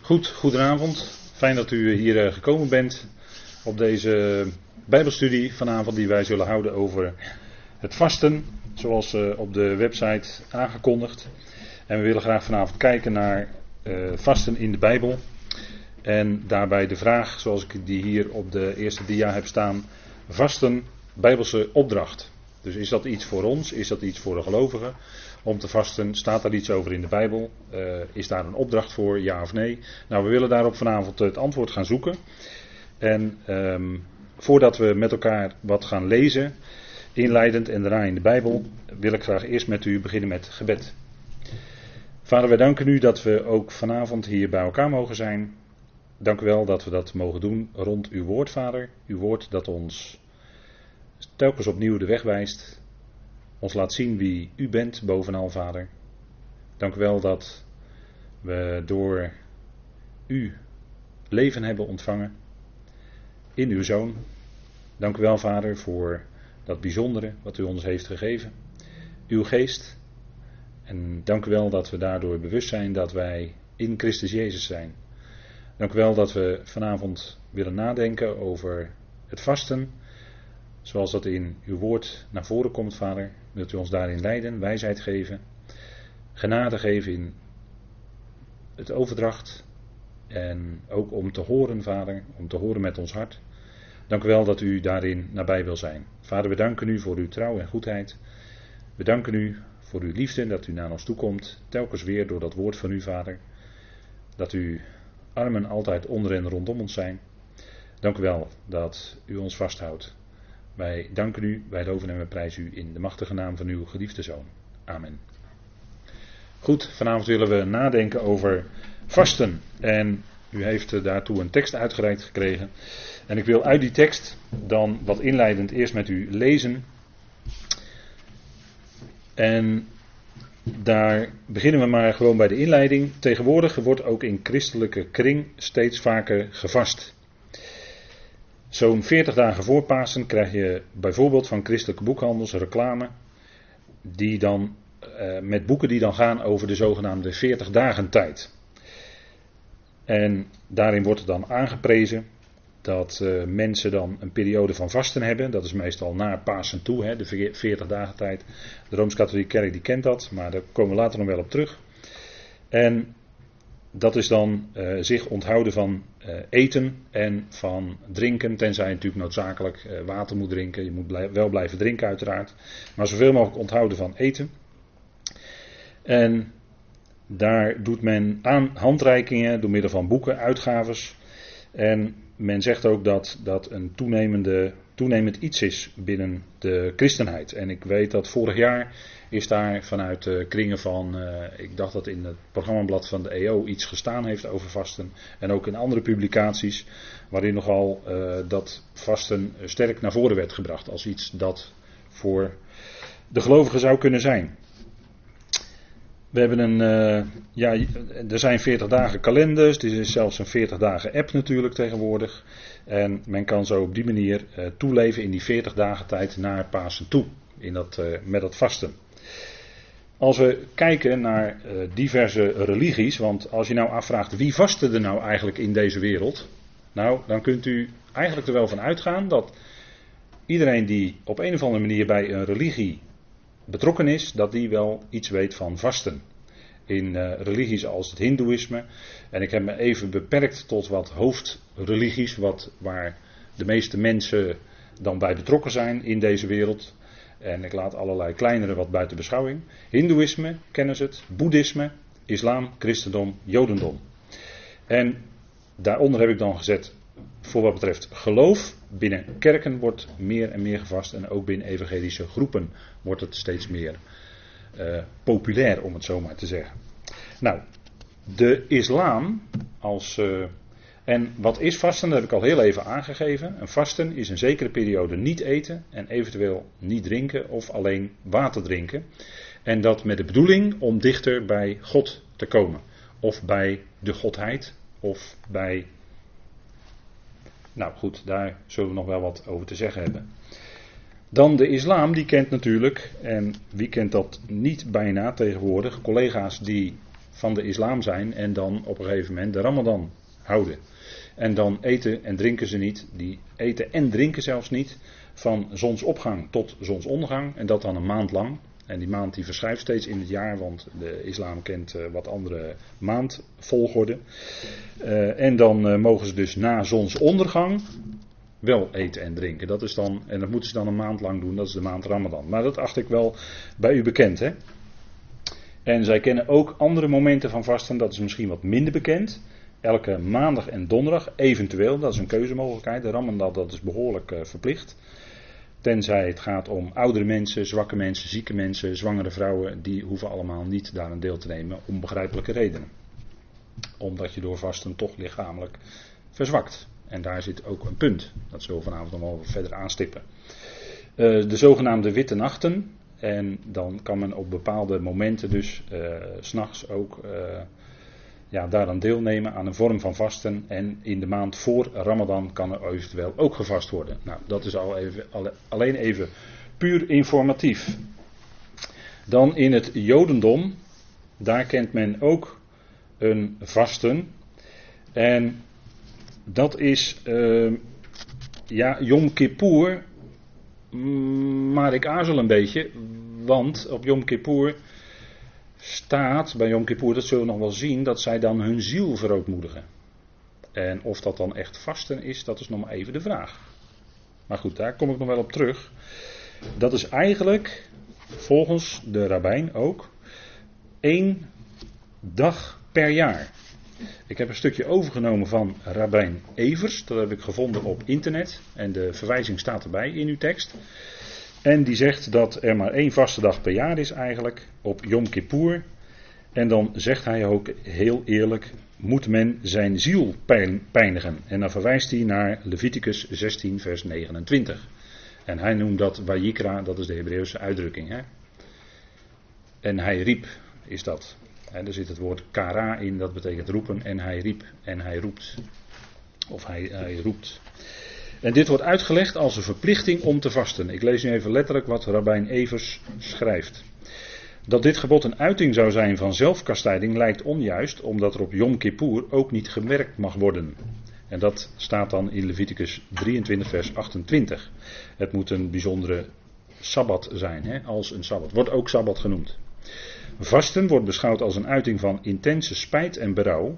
Goedenavond. Fijn dat u hier gekomen bent op deze Bijbelstudie vanavond die wij zullen houden over het vasten, zoals op de website aangekondigd. En we willen graag vanavond kijken naar vasten in de Bijbel. En daarbij de vraag, zoals ik die hier op de eerste dia heb staan, vasten, Bijbelse opdracht. Dus is dat iets voor ons? Is dat iets voor de gelovigen? Om te vasten, staat daar iets over in de Bijbel? Is daar een opdracht voor, ja of nee? Nou, we willen daarop vanavond het antwoord gaan zoeken. En voordat we met elkaar wat gaan lezen, inleidend en daarna in de Bijbel, wil ik graag eerst met u beginnen met gebed. Vader, wij danken u dat we ook vanavond hier bij elkaar mogen zijn. Dank u wel dat we dat mogen doen rond uw woord, Vader. Uw woord dat ons telkens opnieuw de weg wijst. Ons laat zien wie u bent bovenal, Vader. Dank u wel dat we door u leven hebben ontvangen in uw Zoon. Dank u wel, Vader, voor dat bijzondere wat u ons heeft gegeven. Uw geest. En dank u wel dat we daardoor bewust zijn dat wij in Christus Jezus zijn. Dank u wel dat we vanavond willen nadenken over het vasten. Zoals dat in uw woord naar voren komt, Vader. Wilt u ons daarin leiden, wijsheid geven. Genade geven in het overdracht. En ook om te horen, Vader. Om te horen met ons hart. Dank u wel dat u daarin nabij wil zijn. Vader, we danken u voor uw trouw en goedheid. We danken u voor uw liefde dat u naar ons toe komt. Telkens weer door dat woord van u, Vader. Dat uw armen altijd onder en rondom ons zijn. Dank u wel dat u ons vasthoudt. Wij danken u, wij loven en wij prijzen u in de machtige naam van uw geliefde Zoon. Amen. Goed, vanavond willen we nadenken over vasten. En u heeft daartoe een tekst uitgereikt gekregen. En ik wil uit die tekst dan wat inleidend eerst met u lezen. En daar beginnen we maar gewoon bij de inleiding. Tegenwoordig wordt ook in christelijke kring steeds vaker gevast. Zo'n 40 dagen voor Pasen krijg je bijvoorbeeld van christelijke boekhandels reclame. Die dan, met boeken die dan gaan over de zogenaamde 40 dagen tijd. En daarin wordt er dan aangeprezen dat mensen dan een periode van vasten hebben. Dat is meestal naar Pasen toe, hè, de 40 dagen tijd. De Rooms-Katholieke Kerk die kent dat, maar daar komen we later nog wel op terug. En dat is dan zich onthouden van eten en van drinken. Tenzij je natuurlijk noodzakelijk water moet drinken. Je moet wel blijven drinken uiteraard. Maar zoveel mogelijk onthouden van eten. En daar doet men aan handreikingen door middel van boeken, uitgaves. En men zegt ook dat dat een toenemend iets is binnen de christenheid. En ik weet dat vorig jaar is daar vanuit de kringen van, ik dacht dat in het programmablad van de EO iets gestaan heeft over vasten. En ook in andere publicaties waarin nogal dat vasten sterk naar voren werd gebracht. Als iets dat voor de gelovigen zou kunnen zijn. We hebben er zijn 40 dagen kalenders, er is zelfs een 40 dagen app natuurlijk tegenwoordig. En men kan zo op die manier toeleven in die 40 dagen tijd naar Pasen toe, met dat vasten. Als we kijken naar diverse religies, want als je nou afvraagt wie vastte er nou eigenlijk in deze wereld. Nou, dan kunt u eigenlijk er wel van uitgaan dat iedereen die op een of andere manier bij een religie betrokken is, dat die wel iets weet van vasten. In religies als het hindoeïsme. En ik heb me even beperkt tot wat hoofdreligies, waar de meeste mensen dan bij betrokken zijn in deze wereld. En ik laat allerlei kleinere wat buiten beschouwing. Hindoeïsme, kennen ze het. Boeddhisme, islam, christendom, jodendom. En daaronder heb ik dan gezet, voor wat betreft geloof, binnen kerken wordt meer en meer gevast. En ook binnen evangelische groepen wordt het steeds meer populair, om het zo maar te zeggen. Nou, de islam en wat is vasten? Dat heb ik al heel even aangegeven. Een vasten is een zekere periode niet eten en eventueel niet drinken of alleen water drinken. En dat met de bedoeling om dichter bij God te komen. Of bij de Godheid. Of bij... Nou goed, daar zullen we nog wel wat over te zeggen hebben. Dan de islam, die kent natuurlijk, en wie kent dat niet bijna tegenwoordig, collega's die van de islam zijn en dan op een gegeven moment de Ramadan houden. En dan eten en drinken ze niet, die eten en drinken zelfs niet, van zonsopgang tot zonsondergang en dat dan een maand lang. En die maand die verschuift steeds in het jaar, want de islam kent wat andere maandvolgorde. En dan mogen ze dus na zonsondergang wel eten en drinken. Dat is dan, en dat moeten ze dan een maand lang doen, dat is de maand Ramadan. Maar dat acht ik wel bij u bekend, hè. En zij kennen ook andere momenten van vasten, dat is misschien wat minder bekend. Elke maandag en donderdag, eventueel, dat is een keuzemogelijkheid. De Ramadan, dat is behoorlijk verplicht. Tenzij het gaat om oudere mensen, zwakke mensen, zieke mensen, zwangere vrouwen, die hoeven allemaal niet daaraan deel te nemen, om begrijpelijke redenen. Omdat je door vasten toch lichamelijk verzwakt. En daar zit ook een punt. Dat zullen we vanavond nog wel verder aanstippen. De zogenaamde witte nachten. En dan kan men op bepaalde momenten dus 's nachts ook daaraan deelnemen aan een vorm van vasten. En in de maand voor Ramadan kan er eventueel ook gevast worden. Nou, dat is alleen even puur informatief. Dan in het Jodendom, daar kent men ook een vasten. En dat is Yom Kippur. Maar ik aarzel een beetje, want op Yom Kippur staat, bij Yom Kippur, dat zullen we nog wel zien, dat zij dan hun ziel verootmoedigen. En of dat dan echt vasten is, dat is nog maar even de vraag. Maar goed, daar kom ik nog wel op terug. Dat is eigenlijk, volgens de rabbijn ook, 1 dag per jaar. Ik heb een stukje overgenomen van rabbijn Evers, dat heb ik gevonden op internet. En de verwijzing staat erbij in uw tekst. En die zegt dat er maar 1 vaste dag per jaar is eigenlijk, op Yom Kippur. En dan zegt hij ook heel eerlijk, moet men zijn ziel pijnigen. En dan verwijst hij naar Leviticus 16 vers 29. En hij noemt dat Vayikra, dat is de Hebreeuwse uitdrukking. Hè? En hij riep, is dat. En er zit het woord kara in, dat betekent roepen. En hij riep en hij roept. Of hij roept. En dit wordt uitgelegd als een verplichting om te vasten. Ik lees nu even letterlijk wat rabbijn Evers schrijft. Dat dit gebod een uiting zou zijn van zelfkastijding lijkt onjuist, omdat er op Yom Kippur ook niet gewerkt mag worden. En dat staat dan in Leviticus 23 vers 28. Het moet een bijzondere sabbat zijn, hè, als een sabbat. Wordt ook sabbat genoemd. Vasten wordt beschouwd als een uiting van intense spijt en berouw.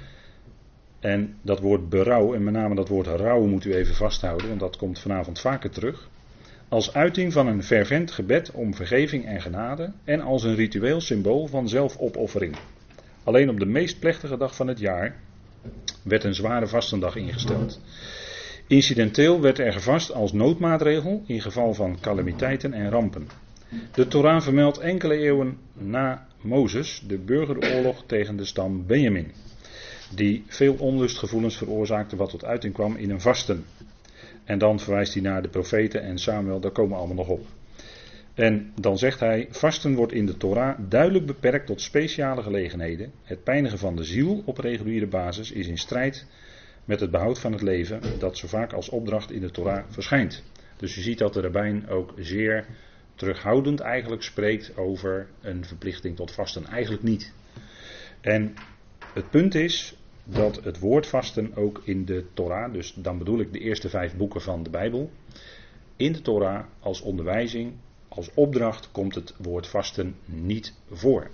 En dat woord berouw, en met name dat woord rouw, moet u even vasthouden, want dat komt vanavond vaker terug. Als uiting van een fervent gebed om vergeving en genade en als een ritueel symbool van zelfopoffering. Alleen op de meest plechtige dag van het jaar werd een zware vastendag ingesteld. Incidenteel werd er gevast als noodmaatregel in geval van calamiteiten en rampen. De Torah vermeldt enkele eeuwen na Mozes de burgeroorlog tegen de stam Benjamin, die veel onlustgevoelens veroorzaakte wat tot uiting kwam in een vasten. En dan verwijst hij naar de profeten en Samuel, daar komen we allemaal nog op. En dan zegt hij, vasten wordt in de Torah duidelijk beperkt tot speciale gelegenheden. Het pijnigen van de ziel op reguliere basis is in strijd met het behoud van het leven, dat zo vaak als opdracht in de Torah verschijnt. Dus je ziet dat de rabbijn ook zeer terughoudend eigenlijk spreekt over een verplichting tot vasten. Eigenlijk niet. En het punt is dat het woord vasten ook in de Torah, dus dan bedoel ik de eerste 5 boeken van de Bijbel, in de Torah als onderwijzing, als opdracht komt het woord vasten niet voor.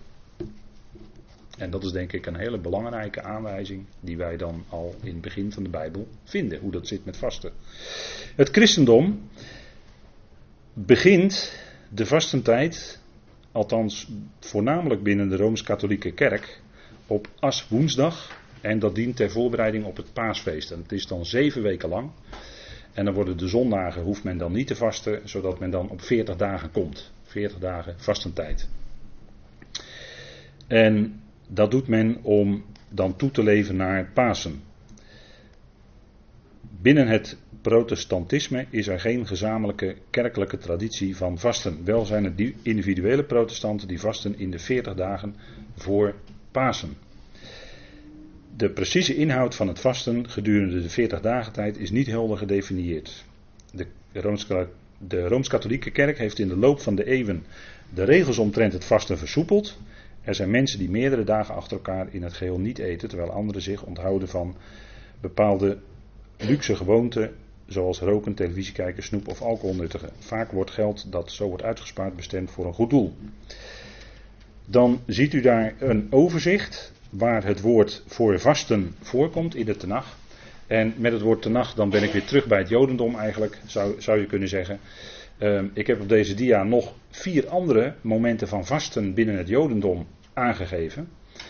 En dat is denk ik een hele belangrijke aanwijzing die wij dan al in het begin van de Bijbel vinden, hoe dat zit met vasten. Het christendom begint de vastentijd, althans voornamelijk binnen de Rooms-Katholieke Kerk, op Aswoensdag. En dat dient ter voorbereiding op het paasfeest. En het is dan 7 weken lang. En dan worden de zondagen, hoeft men dan niet te vasten, zodat men dan op 40 dagen komt. 40 dagen vastentijd. En dat doet men om dan toe te leven naar Pasen. Binnen het protestantisme is er geen gezamenlijke kerkelijke traditie van vasten. Wel zijn er individuele protestanten die vasten in de 40 dagen voor Pasen. De precieze inhoud van het vasten gedurende de 40 dagen tijd is niet helder gedefinieerd. De Rooms-Katholieke Kerk heeft in de loop van de eeuwen de regels omtrent het vasten versoepeld Er zijn mensen die meerdere dagen achter elkaar in het geheel niet eten, terwijl anderen zich onthouden van bepaalde luxe gewoonten, zoals roken, televisie kijken, snoep of alcohol nuttigen. Vaak wordt geld dat zo wordt uitgespaard bestemd voor een goed doel. Dan ziet u daar een overzicht waar het woord voor vasten voorkomt in de Tenach. En met het woord Tenach dan ben ik weer terug bij het Jodendom eigenlijk, zou je kunnen zeggen. Ik heb op deze dia nog 4 andere momenten van vasten binnen het Jodendom aangegeven.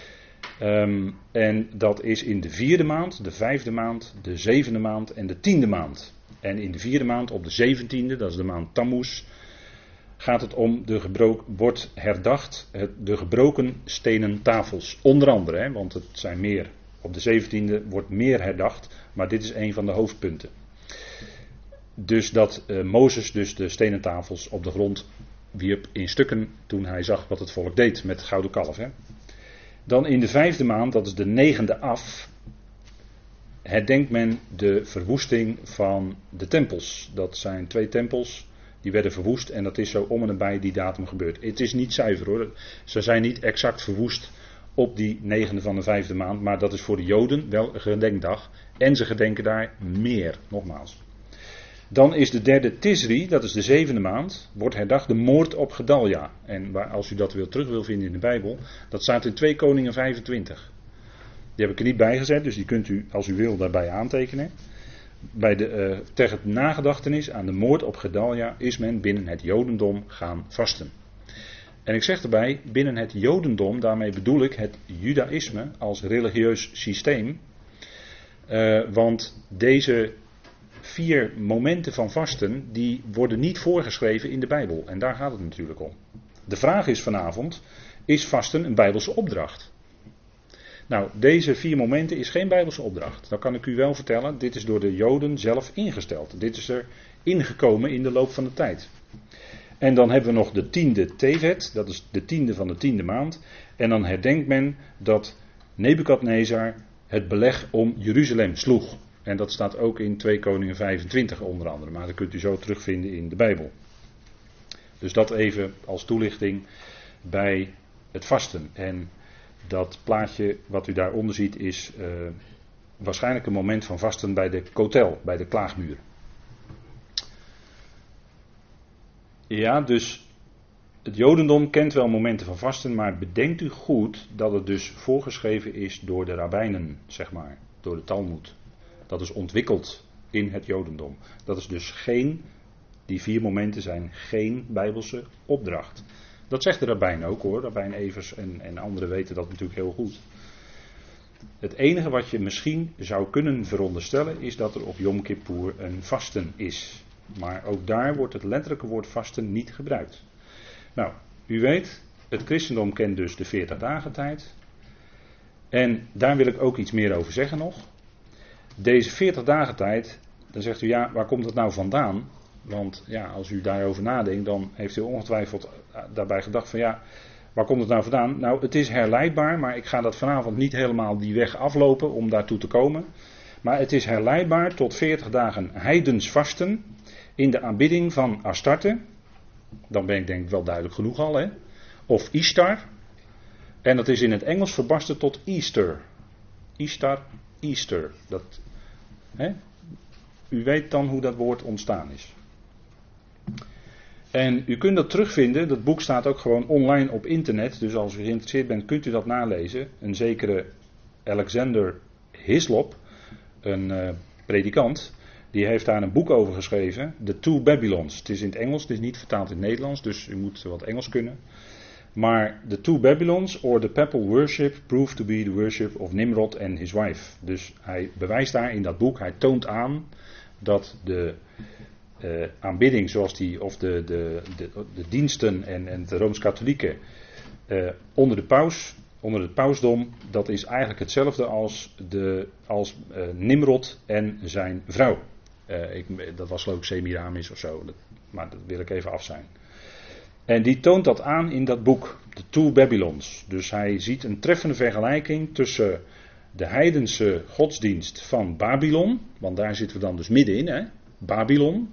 En dat is in de 4e maand, de 5e maand, de 7e maand en de 10e maand. En in de 4e maand op de 17e, dat is de maand Tammuz, gaat het om wordt herdacht de gebroken stenen tafels. Onder andere, hè, want het zijn meer. Op de 17e wordt meer herdacht, maar dit is een van de hoofdpunten. Dus dat Mozes dus de stenen tafels op de grond wierp in stukken toen hij zag wat het volk deed met het gouden kalf. Hè. Dan in de 5e maand, dat is de 9e af, herdenkt men de verwoesting van de tempels. Dat zijn 2 tempels die werden verwoest en dat is zo om en nabij die datum gebeurd. Het is niet zuiver hoor, ze zijn niet exact verwoest op die 9e van de 5e maand, maar dat is voor de Joden wel een gedenkdag en ze gedenken daar meer, nogmaals. Dan is de 3e Tisri, dat is de 7e maand, wordt herdacht de moord op Gedalja. En als u dat terug wil vinden in de Bijbel, dat staat in 2 Koningen 25. Die heb ik er niet bij gezet, dus die kunt u als u wil daarbij aantekenen. Ter nagedachtenis aan de moord op Gedalja is men binnen het Jodendom gaan vasten. En ik zeg erbij, binnen het Jodendom, daarmee bedoel ik het Judaïsme als religieus systeem. Want deze 4 momenten van vasten, die worden niet voorgeschreven in de Bijbel. En daar gaat het natuurlijk om. De vraag is vanavond, is vasten een Bijbelse opdracht? Nou, deze 4 momenten is geen Bijbelse opdracht. Dat kan ik u wel vertellen, dit is door de Joden zelf ingesteld. Dit is er ingekomen in de loop van de tijd. En dan hebben we nog de 10e Tevet, dat is de 10e van de 10e maand. En dan herdenkt men dat Nebukadnezar het beleg om Jeruzalem sloeg. En dat staat ook in 2 Koningen 25 onder andere, maar dat kunt u zo terugvinden in de Bijbel. Dus dat even als toelichting bij het vasten. En dat plaatje wat u daaronder ziet is waarschijnlijk een moment van vasten bij de kotel, bij de klaagmuur. Ja, dus het Jodendom kent wel momenten van vasten, maar bedenkt u goed dat het dus voorgeschreven is door de rabbijnen, zeg maar, door de Talmud. Dat is ontwikkeld in het Jodendom. Dat is dus die 4 momenten zijn geen Bijbelse opdracht. Dat zegt de rabbijn ook hoor, rabbijn Evers en anderen weten dat natuurlijk heel goed. Het enige wat je misschien zou kunnen veronderstellen is dat er op Yom Kippur een vasten is. Maar ook daar wordt het letterlijke woord vasten niet gebruikt. Nou, u weet, het christendom kent dus de 40 dagen tijd. En daar wil ik ook iets meer over zeggen nog. Deze 40 dagen tijd, dan zegt u ja, waar komt het nou vandaan? Want ja, als u daarover nadenkt, dan heeft u ongetwijfeld daarbij gedacht van ja, waar komt het nou vandaan? Nou, het is herleidbaar, maar ik ga dat vanavond niet helemaal die weg aflopen om daartoe te komen. Maar het is herleidbaar tot 40 dagen heidens vasten in de aanbidding van Astarte. Dan ben ik denk ik wel duidelijk genoeg al, hè. Of Ishtar. En dat is in het Engels verbasterd tot Easter. Ishtar, Easter. U weet dan hoe dat woord ontstaan is. En u kunt dat terugvinden, dat boek staat ook gewoon online op internet, dus als u geïnteresseerd bent kunt u dat nalezen. Een zekere Alexander Hislop, een predikant, die heeft daar een boek over geschreven, The Two Babylons. Het is in het Engels, het is niet vertaald in het Nederlands, dus u moet wat Engels kunnen. Maar The Two Babylons, or the Papal Worship, proved to be the worship of Nimrod and his wife. Dus hij bewijst daar in dat boek, hij toont aan dat de aanbidding zoals de diensten en de Rooms-Katholieken onder het pausdom, dat is eigenlijk hetzelfde als Nimrod en zijn vrouw. Dat was geloof ik Semiramis of zo, maar dat wil ik even af zijn. En die toont dat aan in dat boek, The Two Babylons. Dus hij ziet een treffende vergelijking tussen de heidense godsdienst van Babylon, want daar zitten we dan dus middenin, hè? Babylon.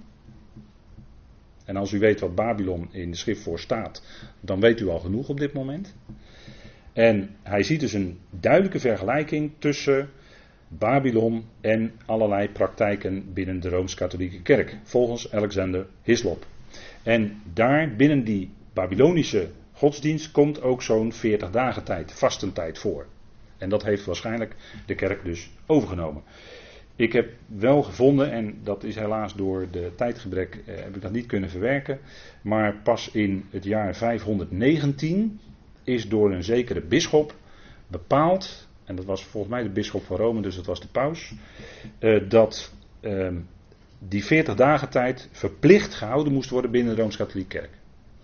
En als u weet wat Babylon in de schrift voor staat, dan weet u al genoeg op dit moment. En hij ziet dus een duidelijke vergelijking tussen Babylon en allerlei praktijken binnen de Rooms-Katholieke Kerk, volgens Alexander Hislop. En daar binnen die Babylonische godsdienst komt ook zo'n 40 dagen tijd, vastentijd voor. En dat heeft waarschijnlijk de kerk dus overgenomen. Ik heb wel gevonden, en dat is helaas door de tijdgebrek heb ik dat niet kunnen verwerken, maar pas in het jaar 519 is door een zekere bisschop bepaald, en dat was volgens mij de bisschop van Rome, dus dat was de paus, dat die 40 dagen tijd verplicht gehouden moest worden binnen de Rooms-Katholieke Kerk.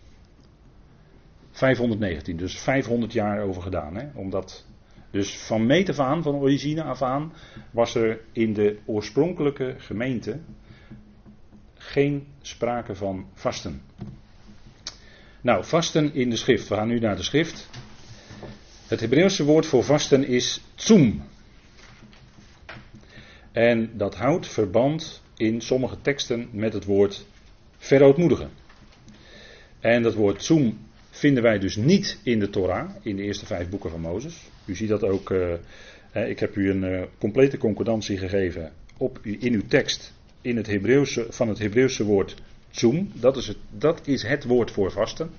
519, dus 500 jaar over gedaan. Hè? Omdat, dus van meet af aan, van origine af aan, was er in de oorspronkelijke gemeente geen sprake van vasten. Nou, vasten in de schrift. We gaan nu naar de schrift. Het Hebreeuwse woord voor vasten is tsum. En dat houdt verband in sommige teksten met het woord verootmoedigen. En dat woord tsum vinden wij dus niet in de Torah, in de eerste 5 boeken van Mozes. U ziet dat ook, ik heb u een complete concordantie gegeven in uw tekst in het Hebreeuwse, van het Hebreeuwse woord tsum. Dat is het woord voor vasten.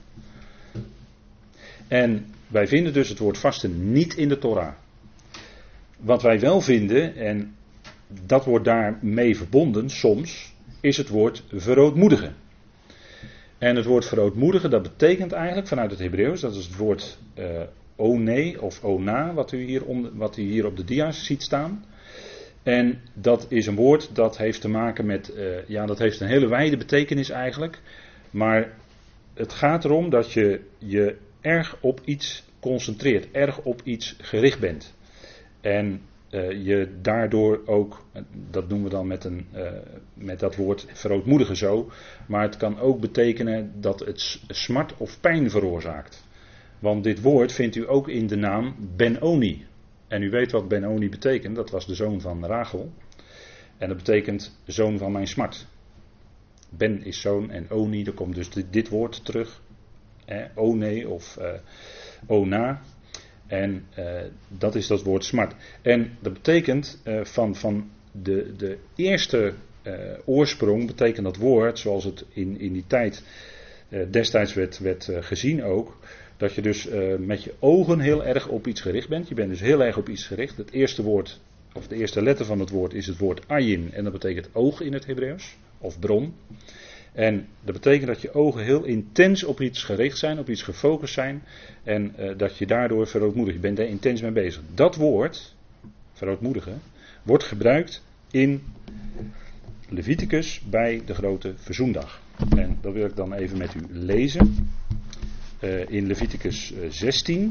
En wij vinden dus het woord vasten niet in de Torah. Wat wij wel vinden, en dat wordt daarmee verbonden soms, is het woord verootmoedigen. En het woord verootmoedigen, dat betekent eigenlijk vanuit het Hebreeuws, dat is het woord one of ona, wat u hier op de dia's ziet staan. En dat is een woord dat heeft te maken met, dat heeft een hele wijde betekenis eigenlijk. Maar het gaat erom dat je je erg op iets concentreert, erg op iets gericht bent. En je daardoor ook, dat doen we dan met dat woord verootmoedigen zo, maar het kan ook betekenen dat het smart of pijn veroorzaakt. Want dit woord vindt u ook in de naam Ben-Oni. En u weet wat Ben-Oni betekent, dat was de zoon van Rachel. En dat betekent zoon van mijn smart. Ben is zoon en Oni, daar komt dus dit woord terug. One of Ona. En dat is dat woord smart. En dat betekent van de eerste oorsprong, betekent dat woord, zoals het in die tijd destijds werd gezien ook, dat je dus met je ogen heel erg op iets gericht bent. Je bent dus heel erg op iets gericht. Het eerste woord, of de eerste letter van het woord is het woord ayin. En dat betekent oog in het Hebreeuws, of bron. En dat betekent dat je ogen heel intens op iets gericht zijn, op iets gefocust zijn. En dat je daardoor verootmoedigt. Je bent daar intens mee bezig. Dat woord, verootmoedigen, wordt gebruikt in Leviticus bij de grote verzoendag. En dat wil ik dan even met u lezen. In Leviticus 16.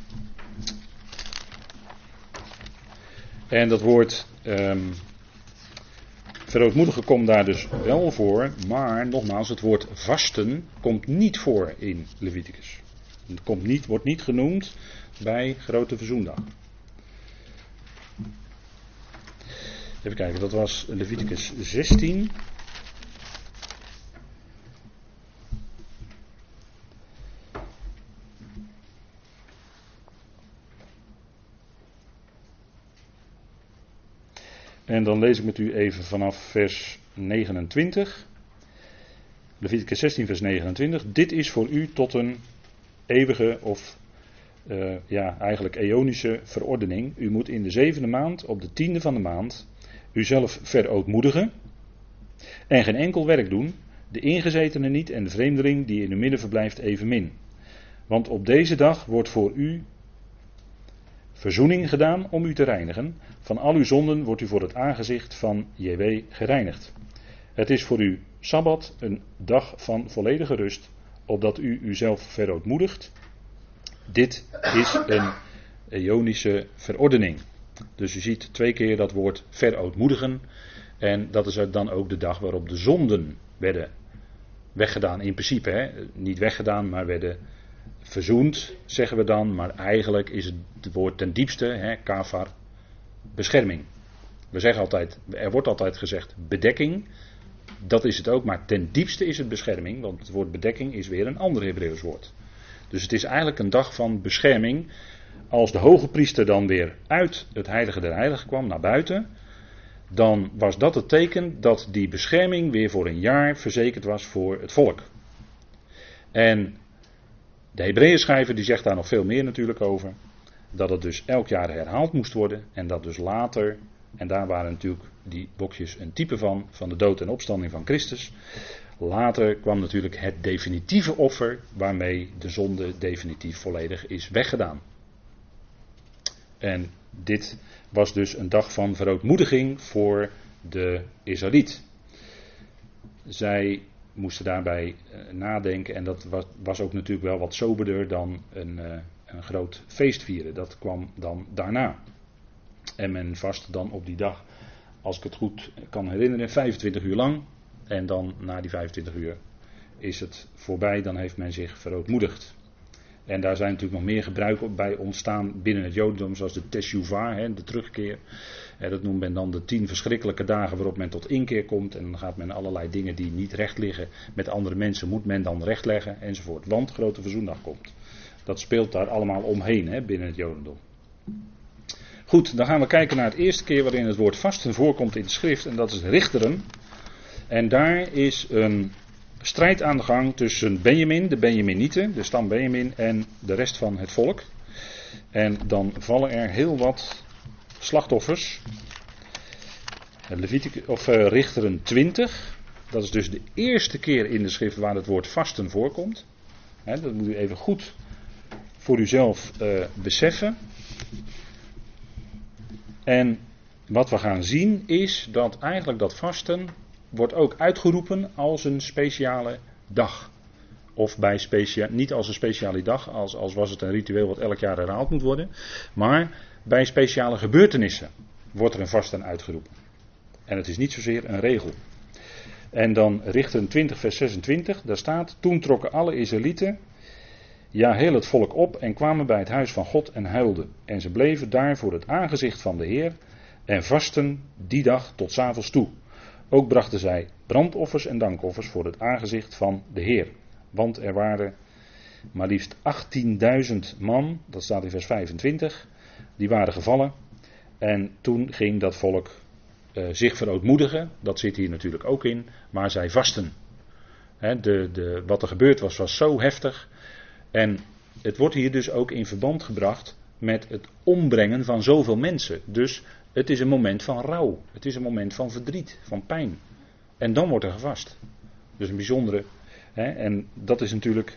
En dat woord verootmoedigen komt daar dus wel voor, maar nogmaals, het woord vasten komt niet voor in Leviticus. Het wordt niet genoemd bij grote verzoendag. Even kijken, dat was Leviticus 16. En dan lees ik met u even vanaf vers 29. Leviticus 16 vers 29. Dit is voor u tot een eeuwige of eigenlijk eonische verordening. U moet in de 7e maand, op de 10e van de maand, uzelf verootmoedigen en geen enkel werk doen, de ingezetene niet en de vreemdeling die in uw midden verblijft evenmin. Want op deze dag wordt voor u verzoening gedaan om u te reinigen. Van al uw zonden wordt u voor het aangezicht van JW gereinigd. Het is voor u Sabbat een dag van volledige rust, opdat u uzelf verootmoedigt. Dit is een eonische verordening. Dus u ziet 2 keer dat woord verootmoedigen. En dat is dan ook de dag waarop de zonden werden weggedaan. In principe, hè? Niet weggedaan, maar werden verzoend, zeggen we dan. Maar eigenlijk is het woord ten diepste, kafar, bescherming. We zeggen altijd, er wordt altijd gezegd bedekking. Dat is het ook, maar ten diepste is het bescherming. Want het woord bedekking is weer een ander Hebreeuws woord. Dus het is eigenlijk een dag van bescherming. als de hoge priester dan weer uit het heilige der heiligen kwam naar buiten, dan was dat het teken dat die bescherming weer voor een jaar verzekerd was voor het volk. En de Hebreeënschrijver die zegt daar nog veel meer natuurlijk over. Dat het dus elk jaar herhaald moest worden. En dat dus later, en daar waren natuurlijk die bokjes een type van de dood en opstanding van Christus. Later kwam natuurlijk het definitieve offer waarmee de zonde definitief volledig is weggedaan. En dit was dus een dag van verootmoediging voor de Israëliet. Zij moesten daarbij nadenken en dat was ook natuurlijk wel wat soberder dan een groot feest vieren. Dat kwam dan daarna. En men vast dan op die dag, als ik het goed kan herinneren, 25 uur lang. En dan na die 25 uur is het voorbij, dan heeft men zich verootmoedigd. En daar zijn natuurlijk nog meer gebruiken bij ontstaan binnen het Jodendom, zoals de Teshuvah, de terugkeer. Dat noemt men dan de 10 verschrikkelijke dagen waarop men tot inkeer komt. En dan gaat men allerlei dingen die niet recht liggen met andere mensen, moet men dan rechtleggen enzovoort. Want grote verzoendag komt. Dat speelt daar allemaal omheen binnen het Jodendom. Goed, dan gaan we kijken naar het eerste keer waarin het woord vasten voorkomt in de schrift. En dat is Richteren. En daar is een strijd aan de gang tussen Benjamin, de Benjaminieten, de stam Benjamin en de rest van het volk. En dan vallen er heel wat slachtoffers. Richteren 20. Dat is dus de eerste keer in de schrift waar het woord vasten voorkomt. Dat moet u even goed voor uzelf beseffen. En wat we gaan zien is dat eigenlijk dat vasten wordt ook uitgeroepen als een speciale dag. Of niet als een speciale dag, als was het een ritueel wat elk jaar herhaald moet worden. Maar bij speciale gebeurtenissen wordt er een vasten uitgeroepen. En het is niet zozeer een regel. En dan Richteren 20 vers 26, daar staat: Toen trokken alle Israëlieten, ja heel het volk op en kwamen bij het huis van God en huilden. En ze bleven daar voor het aangezicht van de Heer en vasten die dag tot 's avonds toe. Ook brachten zij brandoffers en dankoffers voor het aangezicht van de Heer. Want er waren maar liefst 18.000 man, dat staat in vers 25, die waren gevallen. En toen ging dat volk zich verootmoedigen, dat zit hier natuurlijk ook in, maar zij vasten. Wat er gebeurd was zo heftig. En het wordt hier dus ook in verband gebracht met het ombrengen van zoveel mensen. Dus het is een moment van rouw. Het is een moment van verdriet, van pijn. En dan wordt er gevast. Dus een bijzondere. En dat is natuurlijk.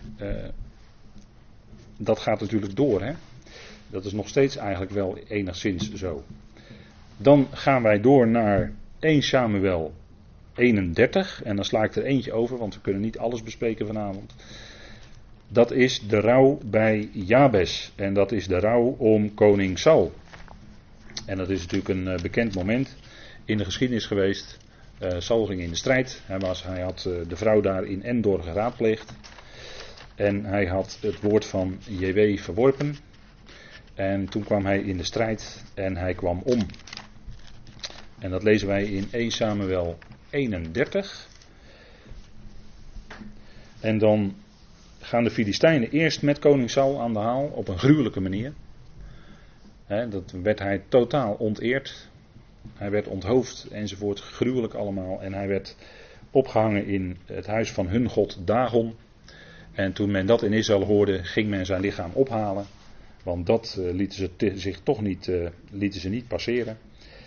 Dat gaat natuurlijk door. Dat is nog steeds eigenlijk wel enigszins zo. Dan gaan wij door naar 1 Samuel 31. En dan sla ik er eentje over, want we kunnen niet alles bespreken vanavond. Dat is de rouw bij Jabes. En dat is de rouw om koning Saul. En dat is natuurlijk een bekend moment in de geschiedenis geweest. Saul ging in de strijd. Hij had de vrouw daar in Endor geraadpleegd. En hij had het woord van JW verworpen. En toen kwam hij in de strijd en hij kwam om. En dat lezen wij in 1 Samuel 31. En dan gaan de Filistijnen eerst met koning Saul aan de haal op een gruwelijke manier. Dat werd hij totaal onteerd. Hij werd onthoofd enzovoort, gruwelijk allemaal. En hij werd opgehangen in het huis van hun god Dagon. En toen men dat in Israël hoorde, ging men zijn lichaam ophalen. Want dat lieten ze niet passeren.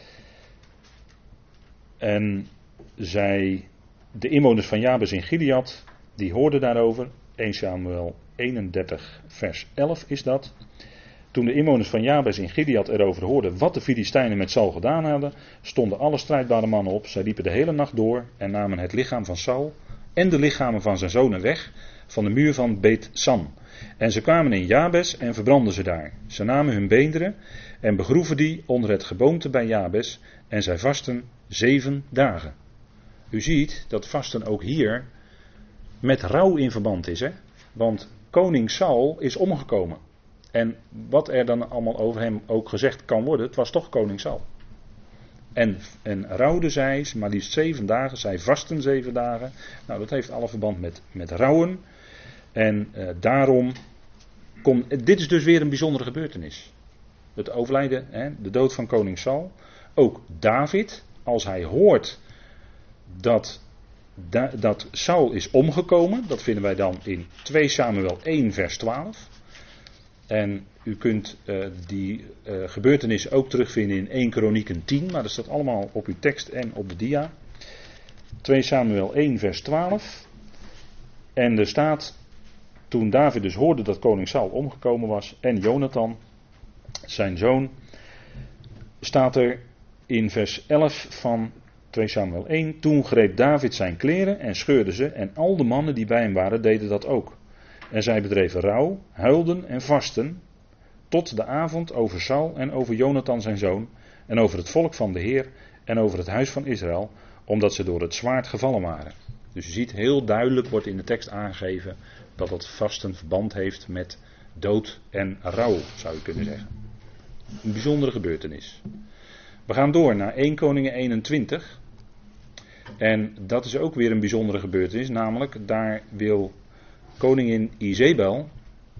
En de inwoners van Jabes in Gilead, die hoorden daarover. 1 Samuel 31 vers 11 is dat. Toen de inwoners van Jabes in Gilead erover hoorden wat de Filistijnen met Saul gedaan hadden, stonden alle strijdbare mannen op. Zij liepen de hele nacht door en namen het lichaam van Saul en de lichamen van zijn zonen weg van de muur van Bet-San. En ze kwamen in Jabes en verbrandden ze daar. Ze namen hun beenderen en begroeven die onder het geboomte bij Jabes en zij vasten 7 dagen. U ziet dat vasten ook hier met rouw in verband is. Want koning Saul is omgekomen. En wat er dan allemaal over hem ook gezegd kan worden, het was toch koning Saul. En rouwden zij, maar liefst 7 dagen, zij vasten 7 dagen. Nou, dat heeft alle verband met rouwen. En daarom dit is dus weer een bijzondere gebeurtenis. Het overlijden, de dood van koning Saul. Ook David, als hij hoort dat Saul is omgekomen, dat vinden wij dan in 2 Samuel 1 vers 12. En u kunt die gebeurtenis ook terugvinden in 1 Kronieken 10, maar dat staat allemaal op uw tekst en op de dia. 2 Samuel 1 vers 12. En er staat, toen David dus hoorde dat koning Saul omgekomen was en Jonathan, zijn zoon, staat er in vers 11 van 2 Samuel 1. Toen greep David zijn kleren en scheurde ze en al de mannen die bij hem waren deden dat ook. En zij bedreven rouw, huilden en vasten tot de avond over Saul en over Jonathan zijn zoon en over het volk van de Heer en over het huis van Israël, omdat ze door het zwaard gevallen waren. Dus je ziet heel duidelijk wordt in de tekst aangegeven dat dat vasten verband heeft met dood en rouw, zou je kunnen zeggen. Een bijzondere gebeurtenis. We gaan door naar 1 Koningen 21. En dat is ook weer een bijzondere gebeurtenis, namelijk daar wil koningin Izebel,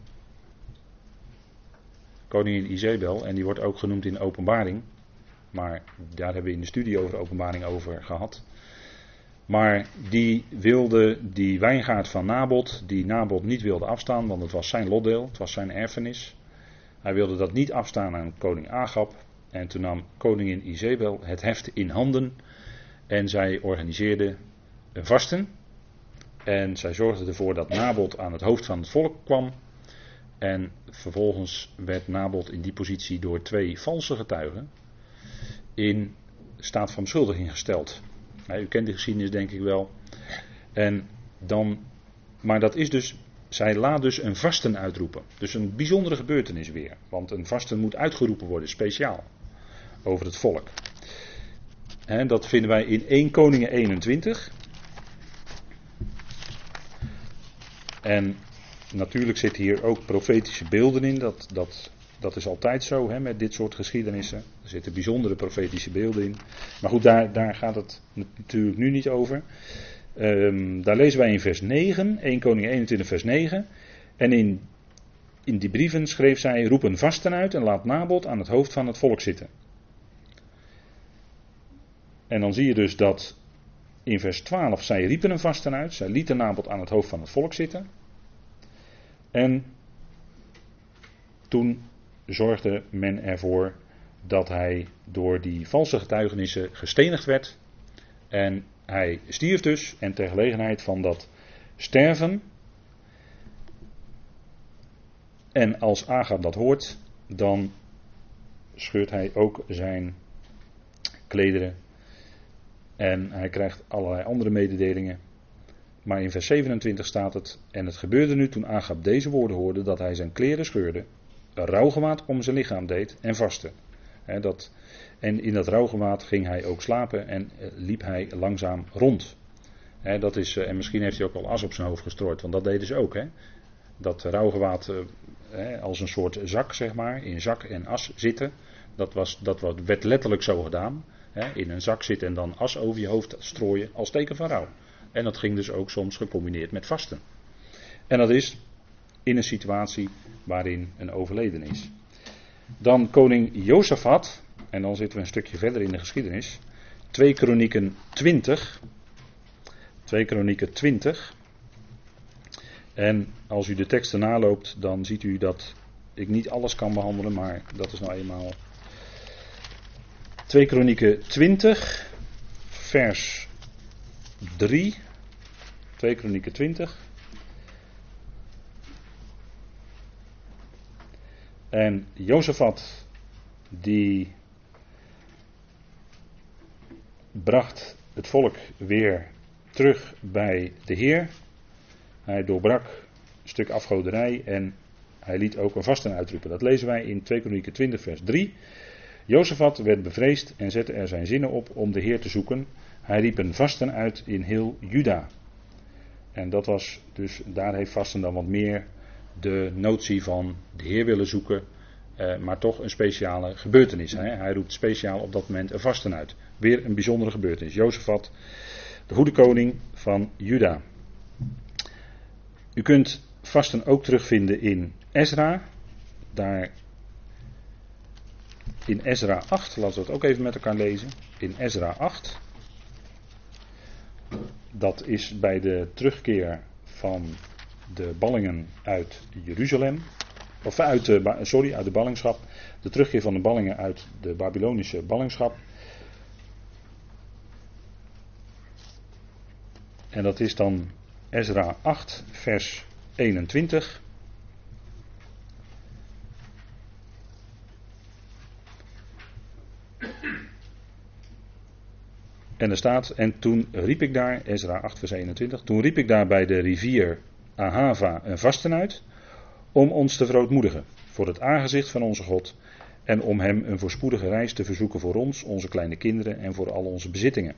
en die wordt ook genoemd in Openbaring, maar daar hebben we in de studie over Openbaring over gehad. Maar die wilde die wijngaard van Nabot, die Nabot niet wilde afstaan, want het was zijn lotdeel, het was zijn erfenis. Hij wilde dat niet afstaan aan koning Agab. En toen nam koningin Izebel het heft in handen en zij organiseerde een vasten. En zij zorgde ervoor dat Nabot aan het hoofd van het volk kwam. En vervolgens werd Nabot in die positie door 2 valse getuigen in staat van beschuldiging gesteld. U kent de geschiedenis denk ik wel. Maar dat is dus, zij laat dus een vasten uitroepen. Dus een bijzondere gebeurtenis weer. Want een vasten moet uitgeroepen worden, speciaal. Over het volk. En dat vinden wij in 1 Koningen 21. En natuurlijk zitten hier ook profetische beelden in. Dat is altijd zo met dit soort geschiedenissen. Er zitten bijzondere profetische beelden in. Maar goed, daar gaat het natuurlijk nu niet over. Daar lezen wij in vers 9. 1 Koningen 21 vers 9. En in die brieven schreef zij: roep een vasten uit en laat Nabot aan het hoofd van het volk zitten. En dan zie je dus dat in vers 12 zij riepen een vasten uit. Zij lieten Nabot aan het hoofd van het volk zitten. En toen zorgde men ervoor dat hij door die valse getuigenissen gestenigd werd. En hij stierf dus. En ter gelegenheid van dat sterven. En als Agab dat hoort, dan scheurt hij ook zijn klederen. En hij krijgt allerlei andere mededelingen. Maar in vers 27 staat het: en het gebeurde nu toen Agab deze woorden hoorde, dat hij zijn kleren scheurde, een rouwgewaad om zijn lichaam deed en vastte. En in dat rouwgewaad ging hij ook slapen en liep hij langzaam rond. En misschien heeft hij ook al as op zijn hoofd gestrooid, want dat deden ze ook. Dat rouwgewaad als een soort zak, zeg maar, in zak en as zitten. Dat werd letterlijk zo gedaan. In een zak zitten en dan as over je hoofd strooien als teken van rouw. En dat ging dus ook soms gecombineerd met vasten. En dat is in een situatie waarin een overleden is. Dan koning Jozafat, en dan zitten we een stukje verder in de geschiedenis. 2 Kronieken 20. 2 Kronieken 20. En als u de teksten naloopt, dan ziet u dat ik niet alles kan behandelen, maar dat is nou eenmaal 2 Kronieken 20, vers 3. 2 Kronieken 20. En Jozafat, die bracht het volk weer terug bij de Heer. Hij doorbrak een stuk afgoderij en hij liet ook een vasten uitroepen. Dat lezen wij in 2 Kronieken 20 vers 3. Jozafat werd bevreesd en zette er zijn zinnen op om de Heer te zoeken. Hij riep een vasten uit in heel Juda. En dat was dus, daar heeft vasten dan wat meer de notie van de Heer willen zoeken, maar toch een speciale gebeurtenis. Hij roept speciaal op dat moment een vasten uit. Weer een bijzondere gebeurtenis. Jozafat, de goede koning van Juda. U kunt vasten ook terugvinden in Ezra, daar in Ezra 8, laten we het ook even met elkaar lezen. In Ezra 8, dat is bij de terugkeer van de ballingen uit Jeruzalem, of uit de ballingschap, de terugkeer van de ballingen uit de Babylonische ballingschap. En dat is dan Ezra 8, vers 21. En er staat, en toen riep ik daar, Ezra 8 vers 21, toen riep ik daar bij de rivier Ahava een vasten uit, om ons te verootmoedigen voor het aangezicht van onze God, en om hem een voorspoedige reis te verzoeken voor ons, onze kleine kinderen en voor al onze bezittingen.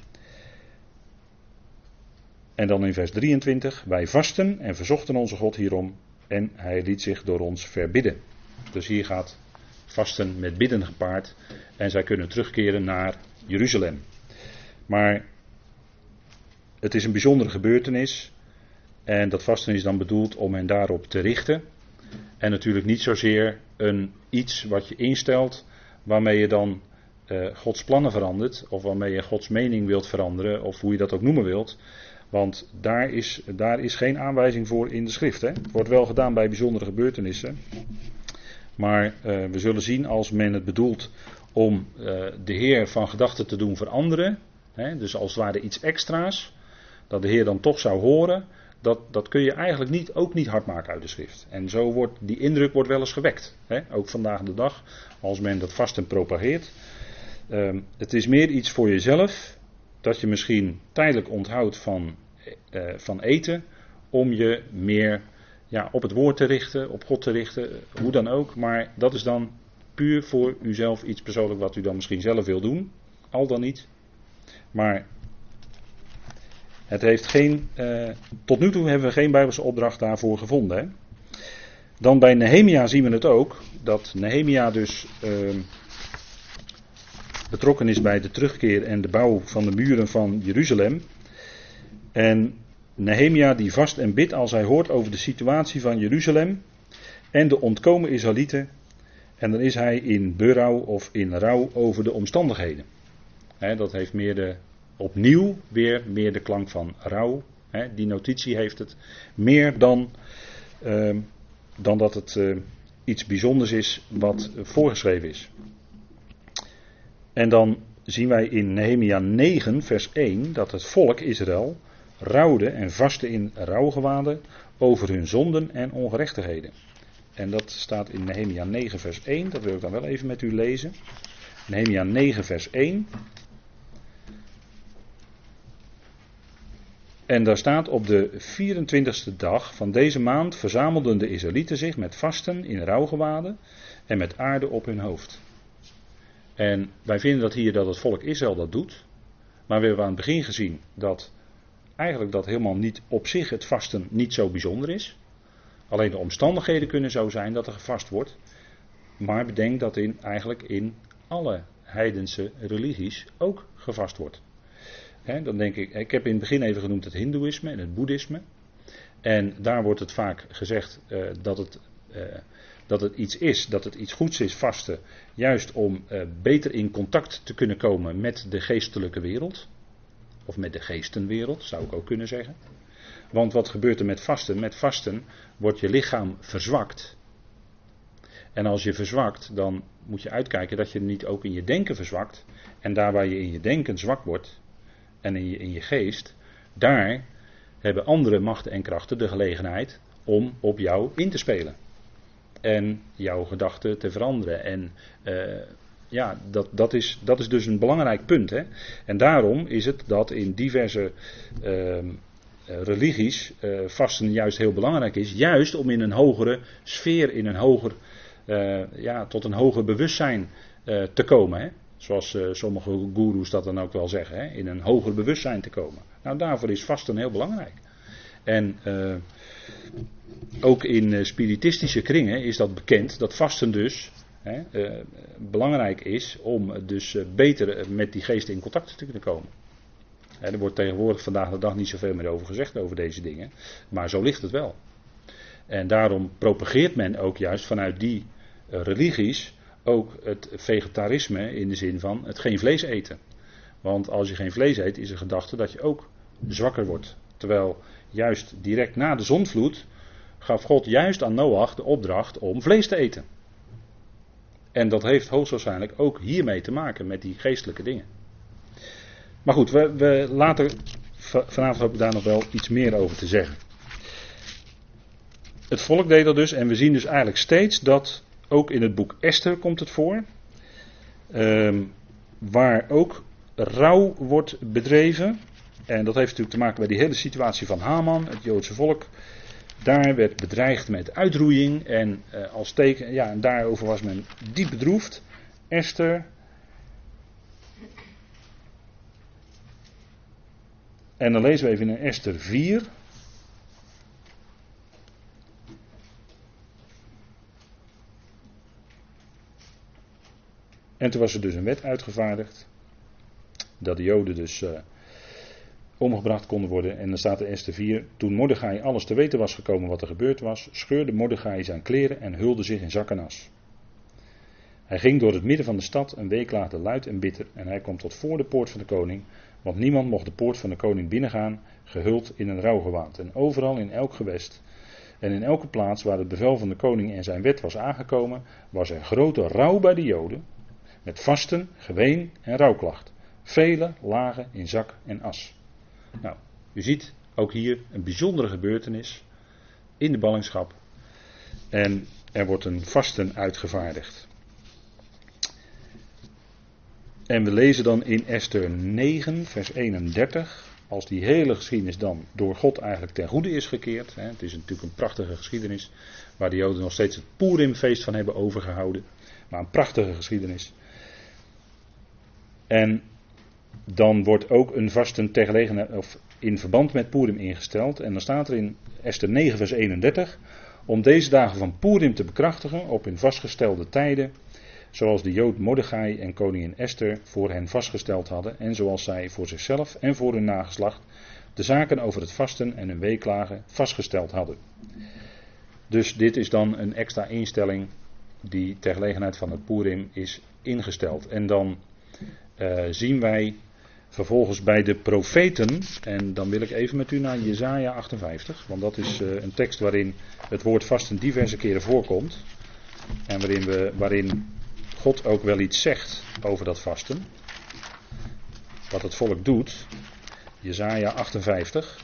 En dan in vers 23, wij vasten en verzochten onze God hierom, en hij liet zich door ons verbidden. Dus hier gaat vasten met bidden gepaard, en zij kunnen terugkeren naar Jeruzalem. Maar het is een bijzondere gebeurtenis. En dat vasten is dan bedoeld om hen daarop te richten. En natuurlijk niet zozeer iets wat je instelt waarmee je dan Gods plannen verandert. Of waarmee je Gods mening wilt veranderen. Of hoe je dat ook noemen wilt. Want daar is geen aanwijzing voor in de schrift. Hè? Het wordt wel gedaan bij bijzondere gebeurtenissen. Maar we zullen zien als men het bedoelt om de Heer van gedachten te doen veranderen. Hè? Dus als het ware iets extra's. Dat de Heer dan toch zou horen. Dat kun je eigenlijk ook niet hard maken uit de schrift. En zo wordt die indruk wordt wel eens gewekt. Hè? Ook vandaag de dag. Als men dat vasten propageert. Het is meer iets voor jezelf. Dat je misschien tijdelijk onthoudt van eten. Om je meer op het woord te richten. Op God te richten. Hoe dan ook. Maar dat is dan puur voor uzelf iets persoonlijk wat u dan misschien zelf wil doen. Al dan niet. Maar het heeft tot nu toe hebben we geen Bijbelse opdracht daarvoor gevonden. Hè? Dan bij Nehemia zien we het ook. Dat Nehemia dus betrokken is bij de terugkeer en de bouw van de muren van Jeruzalem. En Nehemia die vast en bidt als hij hoort over de situatie van Jeruzalem. En de ontkomen Israëlieten. En dan is hij in berouw of in rouw over de omstandigheden. Dat heeft opnieuw weer meer de klank van rouw. Die notitie heeft het meer dan dat het iets bijzonders is wat voorgeschreven is. En dan zien wij in Nehemia 9 vers 1 dat het volk Israël rouwde en vastte in rouwgewaden over hun zonden en ongerechtigheden. En dat staat in Nehemia 9 vers 1, dat wil ik dan wel even met u lezen. Nehemia 9 vers 1. En daar staat op de 24e dag van deze maand verzamelden de Israëlieten zich met vasten in rouwgewaden en met aarde op hun hoofd. En wij vinden dat het volk Israël dat doet. Maar we hebben aan het begin gezien dat eigenlijk dat helemaal niet op zich het vasten niet zo bijzonder is. Alleen de omstandigheden kunnen zo zijn dat er gevast wordt. Maar bedenk dat eigenlijk in alle heidense religies ook gevast wordt. Dan denk ik heb in het begin even genoemd het hindoeïsme en het boeddhisme. En daar wordt het vaak gezegd dat het iets is, dat het iets goeds is vasten. Juist om beter in contact te kunnen komen met de geestelijke wereld. Of met de geestenwereld, zou ik ook kunnen zeggen. Want wat gebeurt er met vasten? Met vasten wordt je lichaam verzwakt. En als je verzwakt, dan moet je uitkijken dat je niet ook in je denken verzwakt. En daar waar je in je denken zwak wordt, en in je geest, daar hebben andere machten en krachten de gelegenheid om op jou in te spelen. En jouw gedachten te veranderen. En dat is dus een belangrijk punt. Hè? En daarom is het dat in diverse religies vasten juist heel belangrijk is. Juist om in een hogere sfeer, tot een hoger bewustzijn te komen. Hè? Zoals sommige goeroes dat dan ook wel zeggen. Hè? In een hoger bewustzijn te komen. Nou, daarvoor is vasten heel belangrijk. En ook in spiritistische kringen is dat bekend. Dat vasten dus belangrijk is om dus beter met die geesten in contact te kunnen komen. Er wordt tegenwoordig vandaag de dag niet zoveel meer over gezegd over deze dingen. Maar zo ligt het wel. En daarom propageert men ook juist vanuit die religies ook het vegetarisme in de zin van het geen vlees eten. Want als je geen vlees eet, is de gedachte dat je ook zwakker wordt. Terwijl juist direct na de zondvloed gaf God juist aan Noach de opdracht om vlees te eten. En dat heeft hoogstwaarschijnlijk ook hiermee te maken met die geestelijke dingen. Maar goed, we later, vanavond hoop ik daar nog wel iets meer over te zeggen. Het volk deed dat dus en we zien dus eigenlijk steeds dat ook in het boek Esther komt het voor. Waar ook rouw wordt bedreven. En dat heeft natuurlijk te maken met die hele situatie van Haman, het Joodse volk. Daar werd bedreigd met uitroeiing en als teken, ja, en daarover was men diep bedroefd. Esther. En dan lezen we even in Esther 4. En toen was er dus een wet uitgevaardigd. Dat de Joden dus omgebracht konden worden. En dan staat in Esther 4. Toen Mordechai alles te weten was gekomen wat er gebeurd was, scheurde Mordechai zijn kleren en hulde zich in zak en as. Hij ging door het midden van de stad een week later luid en bitter. En hij kwam tot voor de poort van de koning. Want niemand mocht de poort van de koning binnengaan, gehuld in een rouwgewaad. En overal in elk gewest en in elke plaats waar het bevel van de koning en zijn wet was aangekomen, was er grote rouw bij de Joden. Met vasten, geween en rouwklacht. Velen lagen in zak en as. Nou, u ziet ook hier een bijzondere gebeurtenis in de ballingschap. En er wordt een vasten uitgevaardigd. En we lezen dan in Esther 9, vers 31. Als die hele geschiedenis dan door God eigenlijk ten goede is gekeerd. Het is natuurlijk een prachtige geschiedenis. Waar de Joden nog steeds het Purimfeest van hebben overgehouden. Maar een prachtige geschiedenis. En dan wordt ook een vasten ter gelegenheid, of in verband met Purim ingesteld. En dan staat er in Esther 9 vers 31. Om deze dagen van Purim te bekrachtigen op hun vastgestelde tijden. Zoals de Jood Mordechai en koningin Esther voor hen vastgesteld hadden. En zoals zij voor zichzelf en voor hun nageslacht de zaken over het vasten en hun weeklagen vastgesteld hadden. Dus dit is dan een extra instelling die ter gelegenheid van het Purim is ingesteld. En dan zien wij vervolgens bij de profeten, en dan wil ik even met u naar Jesaja 58, want dat is een tekst waarin het woord vasten diverse keren voorkomt. En waarin God ook wel iets zegt over dat vasten. Wat het volk doet. Jesaja 58.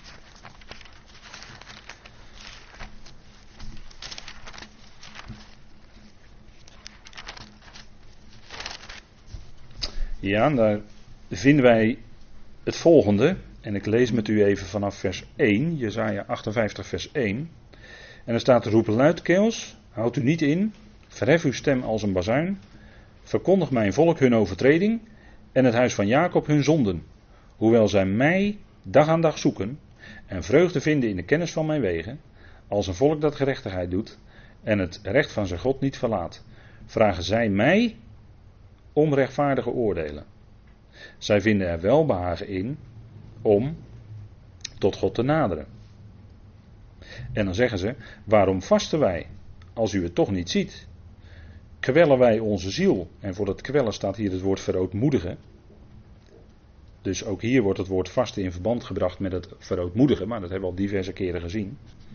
Ja, daar vinden wij het volgende. En ik lees met u even vanaf vers 1. Jesaja 58 vers 1. En er staat: roep luidkeels, houd u niet in, verhef uw stem als een bazuin. Verkondig mijn volk hun overtreding en het huis van Jacob hun zonden. Hoewel zij mij dag aan dag zoeken en vreugde vinden in de kennis van mijn wegen. Als een volk dat gerechtigheid doet en het recht van zijn God niet verlaat. Vragen zij mij om rechtvaardige oordelen. Zij vinden er welbehagen in om tot God te naderen. En dan zeggen ze: waarom vasten wij als u het toch niet ziet? Kwellen wij onze ziel? En voor dat kwellen staat hier het woord verootmoedigen. Dus ook hier wordt het woord vasten in verband gebracht met het verootmoedigen, maar dat hebben we al diverse keren gezien.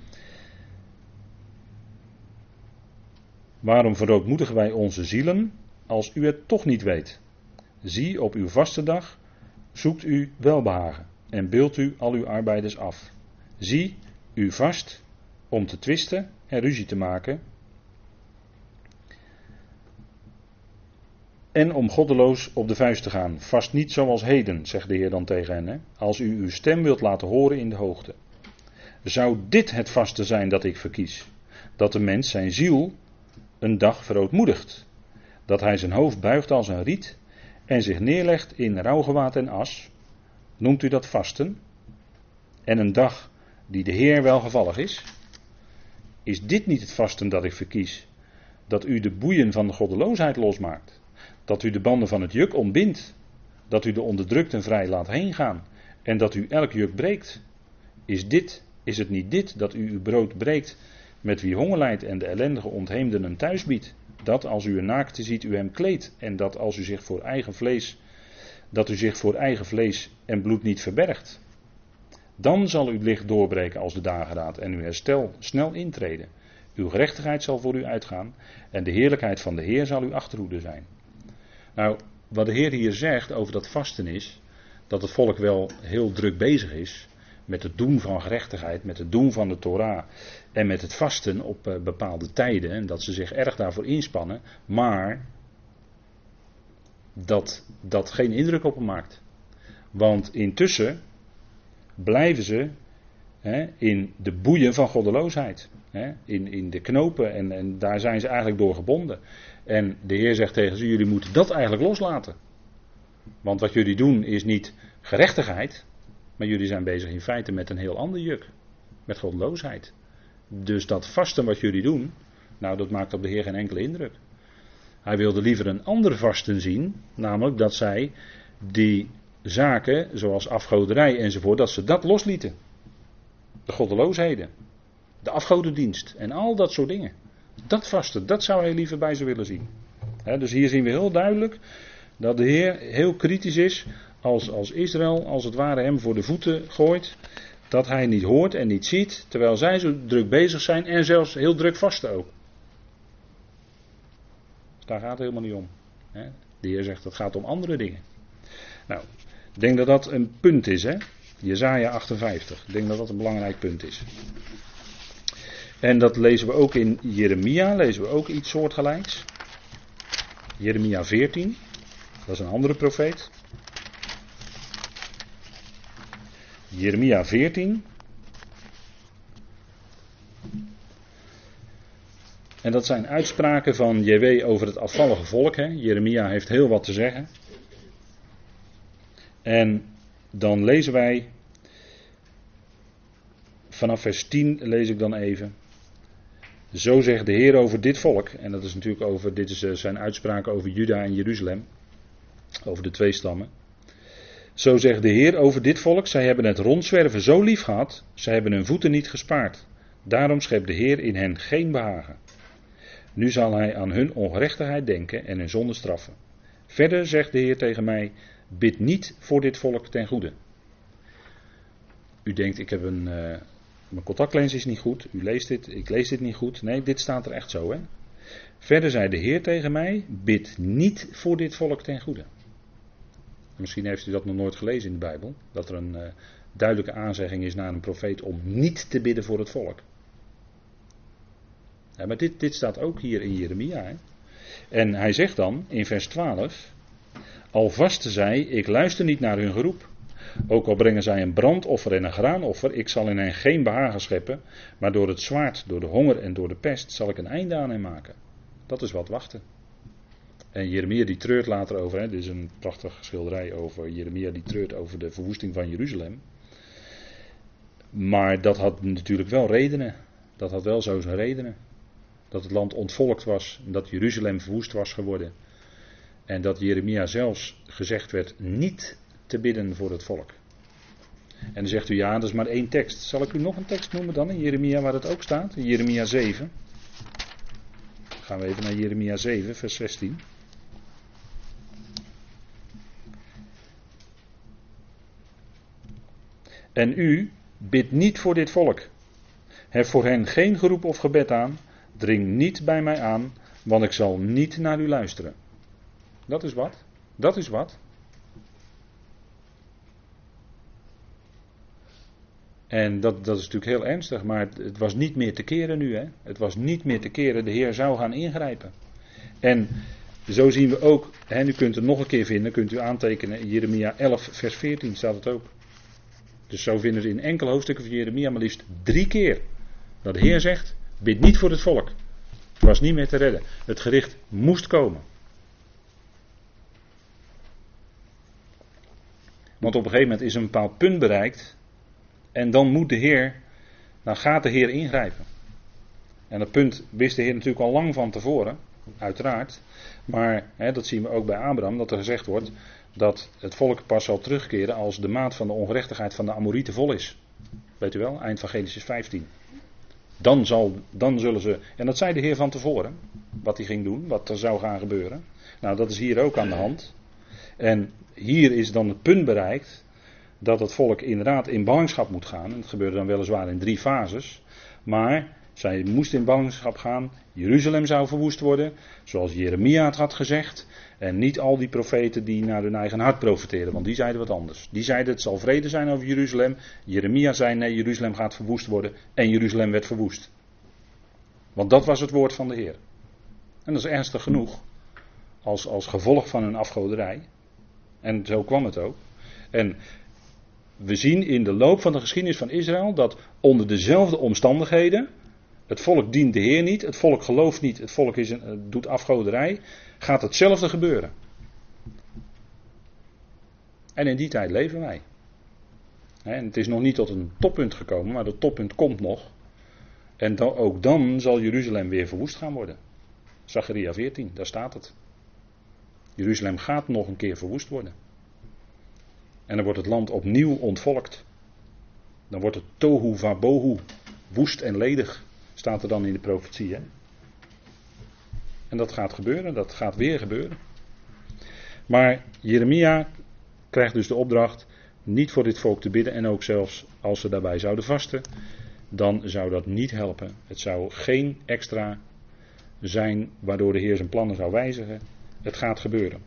Waarom verootmoedigen wij onze zielen als u het toch niet weet? Zie, op uw vastendag zoekt u welbehagen en beeldt u al uw arbeiders af. Zie, u vast om te twisten en ruzie te maken en om goddeloos op de vuist te gaan. Vast niet zoals heden, zegt de Heer dan tegen hen, hè? Als u uw stem wilt laten horen in de hoogte. Zou dit het vasten zijn dat ik verkies? Dat de mens zijn ziel een dag verootmoedigt. Dat hij zijn hoofd buigt als een riet en zich neerlegt in rouwgewaad en as. Noemt u dat vasten? En een dag die de Heer welgevallig is? Is dit niet het vasten dat ik verkies? Dat u de boeien van de goddeloosheid losmaakt. Dat u de banden van het juk ontbindt. Dat u de onderdrukten vrij laat heen gaan. En dat u elk juk breekt. Is het niet dit dat u uw brood breekt met wie honger lijdt en de ellendige ontheemden een thuis biedt. Dat als u een naakte ziet, u hem kleedt. En dat als u zich voor eigen vlees en bloed niet verbergt. Dan zal uw licht doorbreken als de dageraad en uw herstel snel intreden. Uw gerechtigheid zal voor u uitgaan en de heerlijkheid van de Heer zal uw achterhoede zijn. Nou, wat de Heer hier zegt over dat vasten is, dat het volk wel heel druk bezig is met het doen van gerechtigheid, met het doen van de Torah en met het vasten op bepaalde tijden. En dat ze zich erg daarvoor inspannen, maar dat geen indruk op hem maakt. Want intussen blijven ze in de boeien van goddeloosheid. In de knopen en daar zijn ze eigenlijk door gebonden. En de Heer zegt tegen ze, jullie moeten dat eigenlijk loslaten. Want wat jullie doen is niet gerechtigheid, maar jullie zijn bezig in feite met een heel ander juk. Met goddeloosheid. Dus dat vasten wat jullie doen, nou dat maakt op de Heer geen enkele indruk. Hij wilde liever een ander vasten zien, namelijk dat zij die zaken, zoals afgoderij enzovoort, dat ze dat loslieten. De goddeloosheden, de afgodendienst en al dat soort dingen. Dat vasten, dat zou hij liever bij ze willen zien. Dus hier zien we heel duidelijk dat de Heer heel kritisch is als Israël als het ware hem voor de voeten gooit. Dat hij niet hoort en niet ziet, terwijl zij zo druk bezig zijn en zelfs heel druk vasten ook. Daar gaat het helemaal niet om. De Heer zegt dat gaat om andere dingen. Nou, ik denk dat dat een punt is, hè? Jesaja 58. Ik denk dat dat een belangrijk punt is. En dat lezen we ook in Jeremia, lezen we ook iets soortgelijks. Jeremia 14, dat is een andere profeet. Jeremia 14. En dat zijn uitspraken van JW over het afvallige volk. Hè. Jeremia heeft heel wat te zeggen. En dan lezen wij, vanaf vers 10 lees ik dan even. Zo zegt de Heer over dit volk. En dat is natuurlijk dit zijn uitspraken over Juda en Jeruzalem. Over de twee stammen. Zo zegt de Heer over dit volk. Zij hebben het rondzwerven zo lief gehad. Zij hebben hun voeten niet gespaard. Daarom schept de Heer in hen geen behagen. Nu zal hij aan hun ongerechtigheid denken en hun zonde straffen. Verder zegt de Heer tegen mij, bid niet voor dit volk ten goede. U denkt, ik heb mijn contactlens is niet goed, u leest dit, ik lees dit niet goed. Nee, dit staat er echt zo. Hè? Verder zei de Heer tegen mij, bid niet voor dit volk ten goede. Misschien heeft u dat nog nooit gelezen in de Bijbel, dat er een duidelijke aanzegging is naar een profeet om niet te bidden voor het volk. Ja, maar dit staat ook hier in Jeremia. Hè? En hij zegt dan in vers 12, al vasten zij, ik luister niet naar hun geroep. Ook al brengen zij een brandoffer en een graanoffer, ik zal in hen geen behagen scheppen, maar door het zwaard, door de honger en door de pest zal ik een einde aan hen maken. Dat is wat wachten. En Jeremia die treurt later over, dit is een prachtige schilderij over Jeremia die treurt over de verwoesting van Jeruzalem. Maar dat had natuurlijk wel redenen. Dat had wel zo zijn redenen. Dat het land ontvolkt was, dat Jeruzalem verwoest was geworden. En dat Jeremia zelfs gezegd werd niet te bidden voor het volk. En dan zegt u, ja, dat is maar één tekst. Zal ik u nog een tekst noemen dan in Jeremia waar het ook staat? In Jeremia 7. Dan gaan we even naar Jeremia 7, vers 16. En u bidt niet voor dit volk. Hef voor hen geen geroep of gebed aan. Dring niet bij mij aan, want ik zal niet naar u luisteren. Dat is wat. Dat is wat. En dat is natuurlijk heel ernstig, maar het was niet meer te keren nu. Hè? Het was niet meer te keren, de Heer zou gaan ingrijpen. En zo zien we ook, u kunt het nog een keer vinden, kunt u aantekenen, in Jeremia 11 vers 14 staat het ook. Dus zo vinden we in enkele hoofdstukken van Jeremia maar liefst 3 keer dat de Heer zegt, bid niet voor het volk. Het was niet meer te redden. Het gericht moest komen. Want op een gegeven moment is een bepaald punt bereikt. En dan gaat de Heer ingrijpen. En dat punt wist de Heer natuurlijk al lang van tevoren. Uiteraard. Maar dat zien we ook bij Abraham. Dat er gezegd wordt dat het volk pas zal terugkeren als de maat van de ongerechtigheid van de Amorieten vol is. Weet u wel? Eind van Genesis 15. Dan zullen ze, en dat zei de Heer van tevoren, wat hij ging doen, wat er zou gaan gebeuren. Nou, dat is hier ook aan de hand. En hier is dan het punt bereikt dat het volk inderdaad in ballingschap moet gaan. En dat gebeurde dan weliswaar in 3 fases. Maar zij moesten in ballingschap gaan. Jeruzalem zou verwoest worden, zoals Jeremia het had gezegd. En niet al die profeten die naar hun eigen hart profeteerden, want die zeiden wat anders. Die zeiden het zal vrede zijn over Jeruzalem. Jeremia zei nee, Jeruzalem gaat verwoest worden. En Jeruzalem werd verwoest. Want dat was het woord van de Heer. En dat is ernstig genoeg. Als gevolg van hun afgoderij. En zo kwam het ook. En we zien in de loop van de geschiedenis van Israël dat onder dezelfde omstandigheden, het volk dient de Heer niet, het volk gelooft niet, het volk doet afgoderij, gaat hetzelfde gebeuren. En in die tijd leven wij. En het is nog niet tot een toppunt gekomen, maar dat toppunt komt nog. En ook dan zal Jeruzalem weer verwoest gaan worden. Zacharia 14, daar staat het. Jeruzalem gaat nog een keer verwoest worden. En dan wordt het land opnieuw ontvolkt. Dan wordt het tohu vabohu, woest en ledig, staat er dan in de profetie. Hè? En dat gaat gebeuren, dat gaat weer gebeuren. Maar Jeremia krijgt dus de opdracht niet voor dit volk te bidden. En ook zelfs als ze daarbij zouden vasten, dan zou dat niet helpen. Het zou geen extra zijn waardoor de Heer zijn plannen zou wijzigen. Het gaat gebeuren.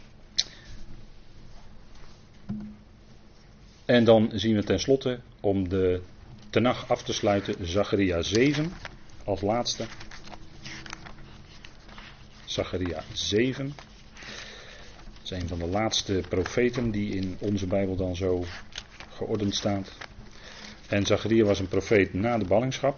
En dan zien we tenslotte, om de tenach af te sluiten, Zacharia 7 als laatste. Zacharia 7. Dat is een van de laatste profeten die in onze Bijbel dan zo geordend staat. En Zacharia was een profeet na de ballingschap.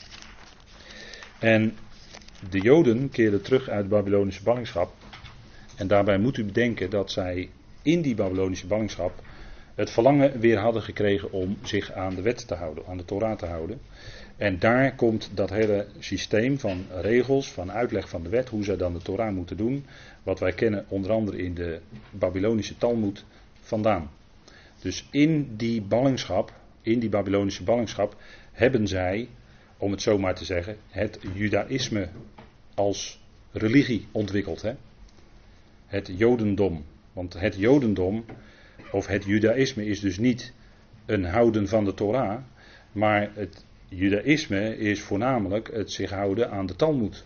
En de Joden keerden terug uit de Babylonische ballingschap. En daarbij moet u bedenken dat zij in die Babylonische ballingschap het verlangen weer hadden gekregen om zich aan de wet te houden, aan de Torah te houden. En daar komt dat hele systeem van regels, van uitleg van de wet, hoe zij dan de Torah moeten doen, wat wij kennen onder andere in de Babylonische Talmud vandaan. Dus in die ballingschap, in die Babylonische ballingschap, hebben zij, om het zo maar te zeggen, het Judaïsme als religie ontwikkeld. Hè? Het Jodendom. Want het Jodendom, of het Judaïsme, is dus niet een houden van de Torah, maar het Judaïsme is voornamelijk het zich houden aan de Talmud.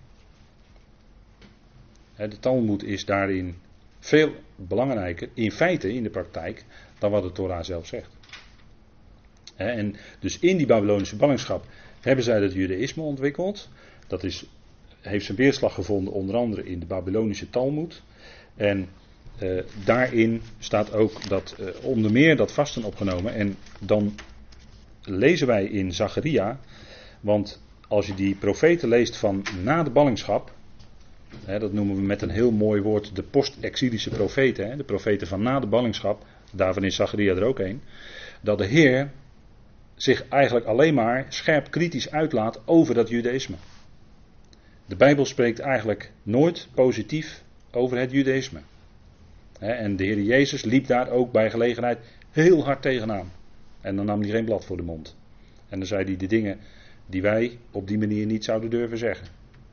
De Talmud is daarin veel belangrijker, in feite, in de praktijk, dan wat de Torah zelf zegt. En dus in die Babylonische ballingschap hebben zij het Judaïsme ontwikkeld. Dat heeft zijn weerslag gevonden onder andere in de Babylonische Talmud. En daarin staat ook onder meer dat vasten opgenomen. En dan lezen wij in Zacharia, want als je die profeten leest van na de ballingschap, dat noemen we met een heel mooi woord de post-exilische profeten, de profeten van na de ballingschap, daarvan is Zacharia er ook een, dat de Heer zich eigenlijk alleen maar scherp kritisch uitlaat over dat Judaïsme. De Bijbel spreekt eigenlijk nooit positief over het Judaïsme. En de Heer Jezus liep daar ook bij gelegenheid heel hard tegenaan. En dan nam hij geen blad voor de mond. En dan zei hij de dingen die wij op die manier niet zouden durven zeggen.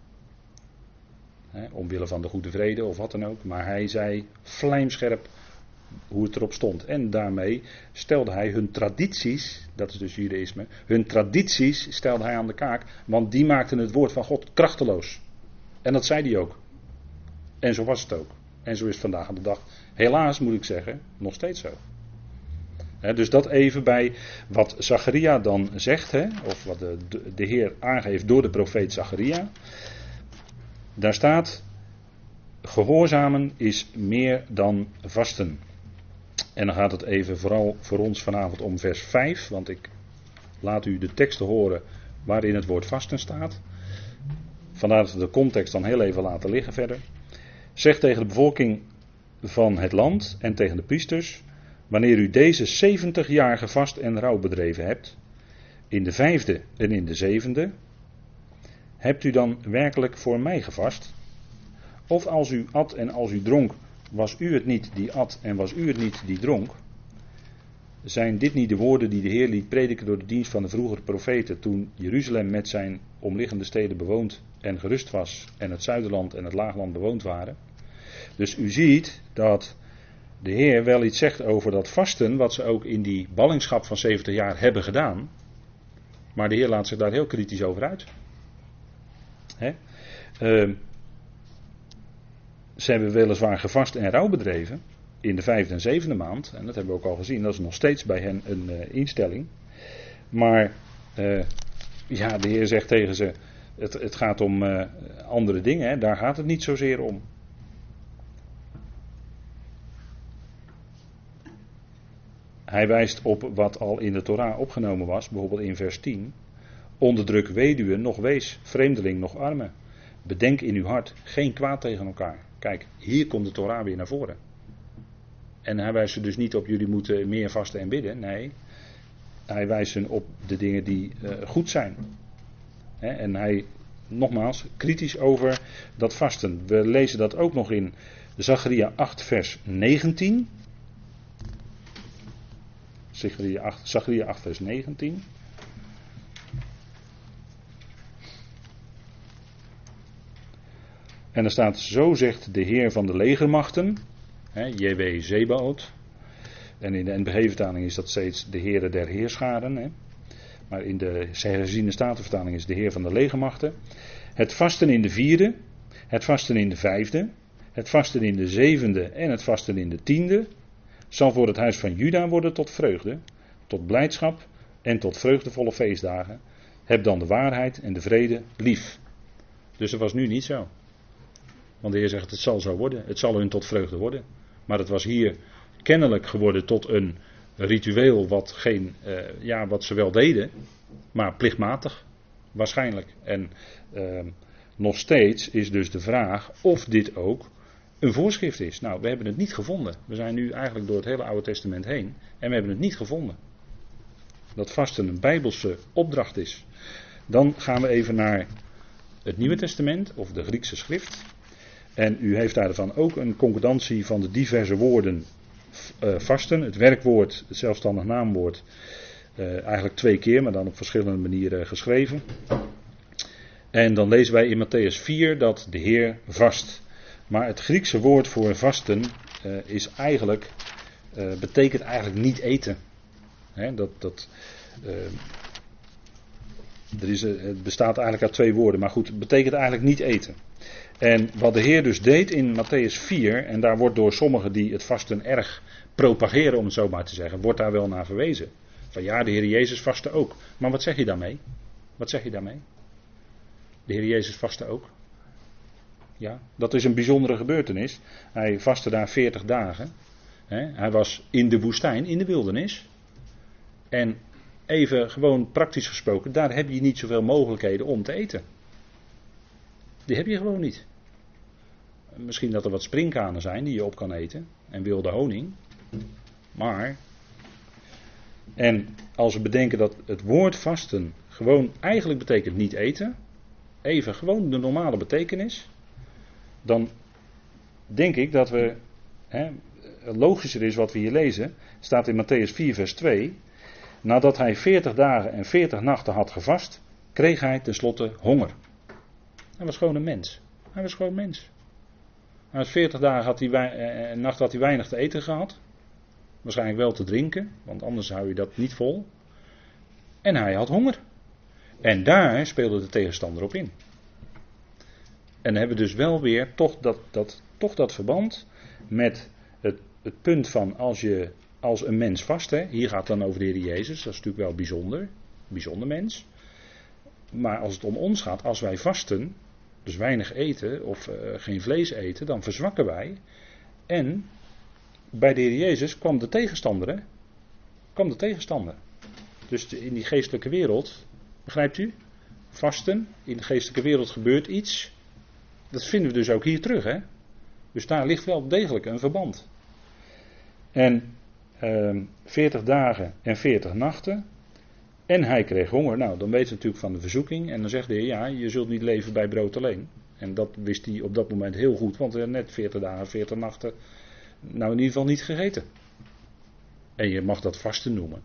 Omwille van de goede vrede of wat dan ook. Maar hij zei vlijmscherp hoe het erop stond. En daarmee stelde hij hun tradities, dat is dus Judaïsme, hun tradities stelde hij aan de kaak. Want die maakten het woord van God krachteloos. En dat zei hij ook. En zo was het ook. En zo is het vandaag aan de dag, helaas moet ik zeggen, nog steeds zo. Dus dat even bij wat Zacharia dan zegt, of wat de Heer aangeeft door de profeet Zacharia. Daar staat, gehoorzamen is meer dan vasten. En dan gaat het even vooral voor ons vanavond om vers 5, want ik laat u de teksten horen waarin het woord vasten staat. Vandaar dat we de context dan heel even laten liggen verder. Zeg tegen de bevolking van het land en tegen de priesters, wanneer u deze 70 jaar gevast en rouw bedreven hebt, in de 5e en in de 7e, hebt u dan werkelijk voor mij gevast? Of als u at en als u dronk, was u het niet die at en was u het niet die dronk? Zijn dit niet de woorden die de Heer liet prediken door de dienst van de vroegere profeten, toen Jeruzalem met zijn omliggende steden bewoond en gerust was, en het Zuiderland en het Laagland bewoond waren? Dus u ziet dat de Heer wel iets zegt over dat vasten, wat ze ook in die ballingschap van 70 jaar hebben gedaan. Maar de Heer laat zich daar heel kritisch over uit. Ze hebben weliswaar gevast en rouw bedreven in de 5e en 7e maand. En dat hebben we ook al gezien, dat is nog steeds bij hen een instelling. Maar de Heer zegt tegen ze, het gaat om andere dingen, hè? Daar gaat het niet zozeer om. Hij wijst op wat al in de Torah opgenomen was, bijvoorbeeld in vers 10. Onderdruk weduwen, nog wees, vreemdeling, nog arme. Bedenk in uw hart, geen kwaad tegen elkaar. Kijk, hier komt de Torah weer naar voren. En hij wijst ze dus niet op, jullie moeten meer vasten en bidden. Nee, hij wijst ze op de dingen die goed zijn. En hij, nogmaals, kritisch over dat vasten. We lezen dat ook nog in Zacharia 8 vers 19. Zacharia 8 vers 19. En er staat, zo zegt de Heer van de legermachten, JW Zebaot. En in de NBG-vertaling is dat steeds de Heere der Heerscharen. Maar in de herziene statenvertaling is de Heer van de legermachten. Het vasten in de 4e, het vasten in de 5e, het vasten in de 7e en het vasten in de 10e... zal voor het huis van Juda worden tot vreugde, tot blijdschap en tot vreugdevolle feestdagen. Heb dan de waarheid en de vrede lief. Dus dat was nu niet zo. Want de Heer zegt, het zal zo worden. Het zal hun tot vreugde worden. Maar het was hier kennelijk geworden tot een ritueel wat ze wel deden, maar plichtmatig. Waarschijnlijk. En nog steeds is dus de vraag of dit ook een voorschrift is. Nou, we hebben het niet gevonden. We zijn nu eigenlijk door het hele Oude Testament heen en we hebben het niet gevonden. Dat vasten een Bijbelse opdracht is. Dan gaan we even naar het Nieuwe Testament of de Griekse schrift. En u heeft daarvan ook een concordantie van de diverse woorden vasten. Het werkwoord, het zelfstandig naamwoord, eigenlijk 2 keer, maar dan op verschillende manieren geschreven. En dan lezen wij in Matthäus 4 dat de Heer vast. Maar het Griekse woord voor vasten betekent eigenlijk niet eten. Het bestaat eigenlijk uit 2 woorden, maar goed, het betekent eigenlijk niet eten. En wat de Heer dus deed in Matthäus 4, en daar wordt door sommigen die het vasten erg propageren, om het zo maar te zeggen, wordt daar wel naar verwezen. Van ja, de Heer Jezus vastte ook. Maar wat zeg je daarmee? Wat zeg je daarmee? De Heer Jezus vastte ook. Ja, dat is een bijzondere gebeurtenis. Hij vastte daar 40 dagen. Hij was in de woestijn, in de wildernis. En even gewoon praktisch gesproken, daar heb je niet zoveel mogelijkheden om te eten. Die heb je gewoon niet. Misschien dat er wat sprinkhanen zijn die je op kan eten. En wilde honing. Maar. En als we bedenken dat het woord vasten gewoon eigenlijk betekent niet eten. Even gewoon de normale betekenis. Dan denk ik dat we. Logischer is wat we hier lezen. Staat in Matthäus 4 vers 2. Nadat hij 40 dagen en 40 nachten had gevast. Kreeg hij tenslotte honger. Hij was gewoon een mens. Hij was gewoon mens. Hij was 40 dagen en nacht had hij weinig te eten gehad. Waarschijnlijk wel te drinken, want anders hou je dat niet vol. En hij had honger. En daar speelde de tegenstander op in. En dan hebben we dus wel weer toch dat verband met het punt van als een mens vast. Hier gaat het dan over de Heer Jezus, dat is natuurlijk wel bijzonder. Bijzonder mens. Maar als het om ons gaat, als wij vasten, dus weinig eten of geen vlees eten, dan verzwakken wij. En bij de Heer Jezus kwam de tegenstander. Kwam de tegenstander. Dus in die geestelijke wereld, begrijpt u? Vasten, in de geestelijke wereld gebeurt iets. Dat vinden we dus ook hier terug. Dus daar ligt wel degelijk een verband. En 40 dagen en 40 nachten. En hij kreeg honger. Nou, dan weet hij natuurlijk van de verzoeking. En dan zegt de Heer, ja, je zult niet leven bij brood alleen. En dat wist hij op dat moment heel goed. Want hij had net 40 dagen, 40 nachten, nou in ieder geval niet gegeten. En je mag dat vasten noemen.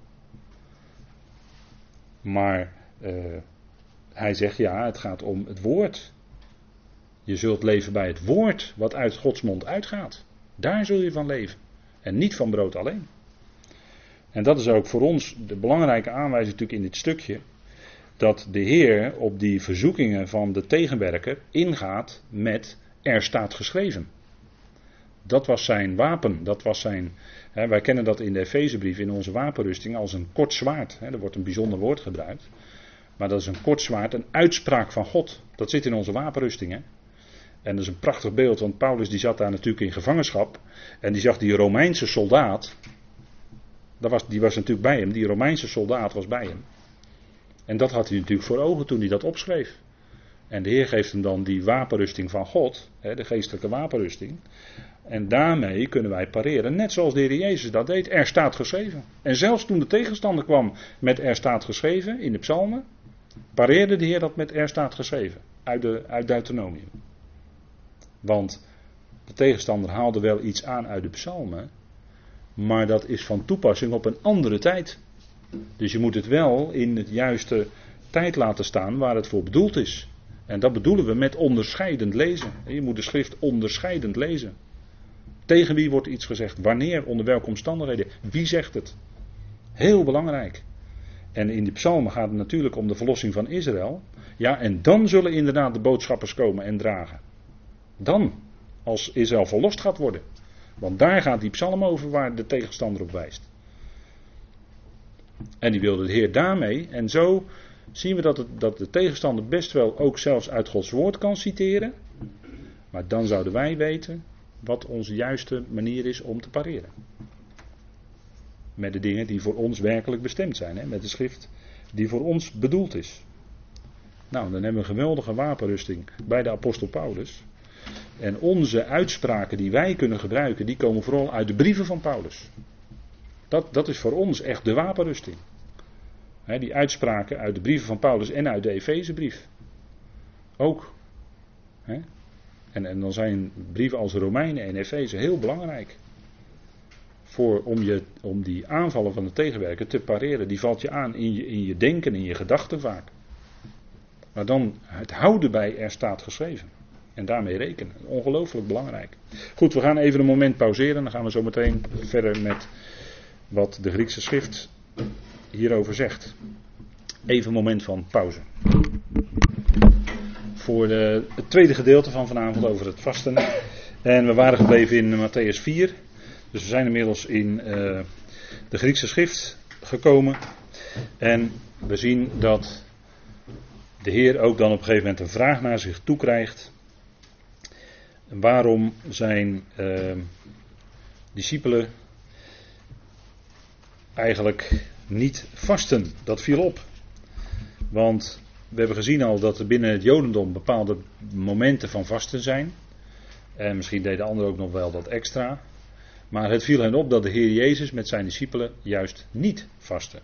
Maar hij zegt ja, het gaat om het woord. Je zult leven bij het woord wat uit Gods mond uitgaat. Daar zul je van leven. En niet van brood alleen. En dat is ook voor ons de belangrijke aanwijzing natuurlijk in dit stukje. Dat de Heer op die verzoekingen van de tegenwerker ingaat met er staat geschreven. Dat was zijn wapen. Dat was zijn, wij kennen dat in de Efezebrief in onze wapenrusting als een kort zwaard. Er wordt een bijzonder woord gebruikt. Maar dat is een kort zwaard, een uitspraak van God. Dat zit in onze wapenrusting. En dat is een prachtig beeld, want Paulus die zat daar natuurlijk in gevangenschap. En die zag die Romeinse soldaat. Die was natuurlijk bij hem, die Romeinse soldaat was bij hem. En dat had hij natuurlijk voor ogen toen hij dat opschreef. En de Heer geeft hem dan die wapenrusting van God, de geestelijke wapenrusting. En daarmee kunnen wij pareren, net zoals de Heer Jezus dat deed. Er staat geschreven. En zelfs toen de tegenstander kwam met er staat geschreven in de psalmen, pareerde de Heer dat met er staat geschreven. Uit Deuteronomium. Want de tegenstander haalde wel iets aan uit de psalmen, maar dat is van toepassing op een andere tijd. Dus je moet het wel in het juiste tijd laten staan waar het voor bedoeld is. En dat bedoelen we met onderscheidend lezen. Je moet de schrift onderscheidend lezen. Tegen wie wordt iets gezegd? Wanneer? Onder welke omstandigheden? Wie zegt het? Heel belangrijk. En in die psalmen gaat het natuurlijk om de verlossing van Israël. Ja, en dan zullen inderdaad de boodschappers komen en dragen. Dan, als Israël verlost gaat worden. Want daar gaat die psalm over waar de tegenstander op wijst. En die wilde de Heer daarmee. En zo zien we dat de tegenstander best wel ook zelfs uit Gods woord kan citeren. Maar dan zouden wij weten wat onze juiste manier is om te pareren. Met de dingen die voor ons werkelijk bestemd zijn. Met de schrift die voor ons bedoeld is. Nou, dan hebben we een geweldige wapenrusting bij de apostel Paulus. En onze uitspraken die wij kunnen gebruiken, die komen vooral uit de brieven van Paulus. Dat is voor ons echt de wapenrusting. Die uitspraken uit de brieven van Paulus en uit de Efezebrief. Ook. En dan zijn brieven als Romeinen en Efeze heel belangrijk. Om die aanvallen van de tegenwerker te pareren. Die valt je aan in je denken, in je gedachten vaak. Maar dan het houden bij er staat geschreven. En daarmee rekenen. Ongelooflijk belangrijk. Goed, we gaan even een moment pauzeren. Dan gaan we zo meteen verder met wat de Griekse schrift hierover zegt. Even een moment van pauze. Voor het tweede gedeelte van vanavond over het vasten. En we waren gebleven in Mattheüs 4. Dus we zijn inmiddels in de Griekse schrift gekomen. En we zien dat de Heer ook dan op een gegeven moment een vraag naar zich toe krijgt. Waarom zijn discipelen eigenlijk niet vasten? Dat viel op. Want we hebben gezien al dat er binnen het Jodendom bepaalde momenten van vasten zijn. En misschien deden anderen ook nog wel dat extra. Maar het viel hen op dat de Heer Jezus met zijn discipelen juist niet vastte.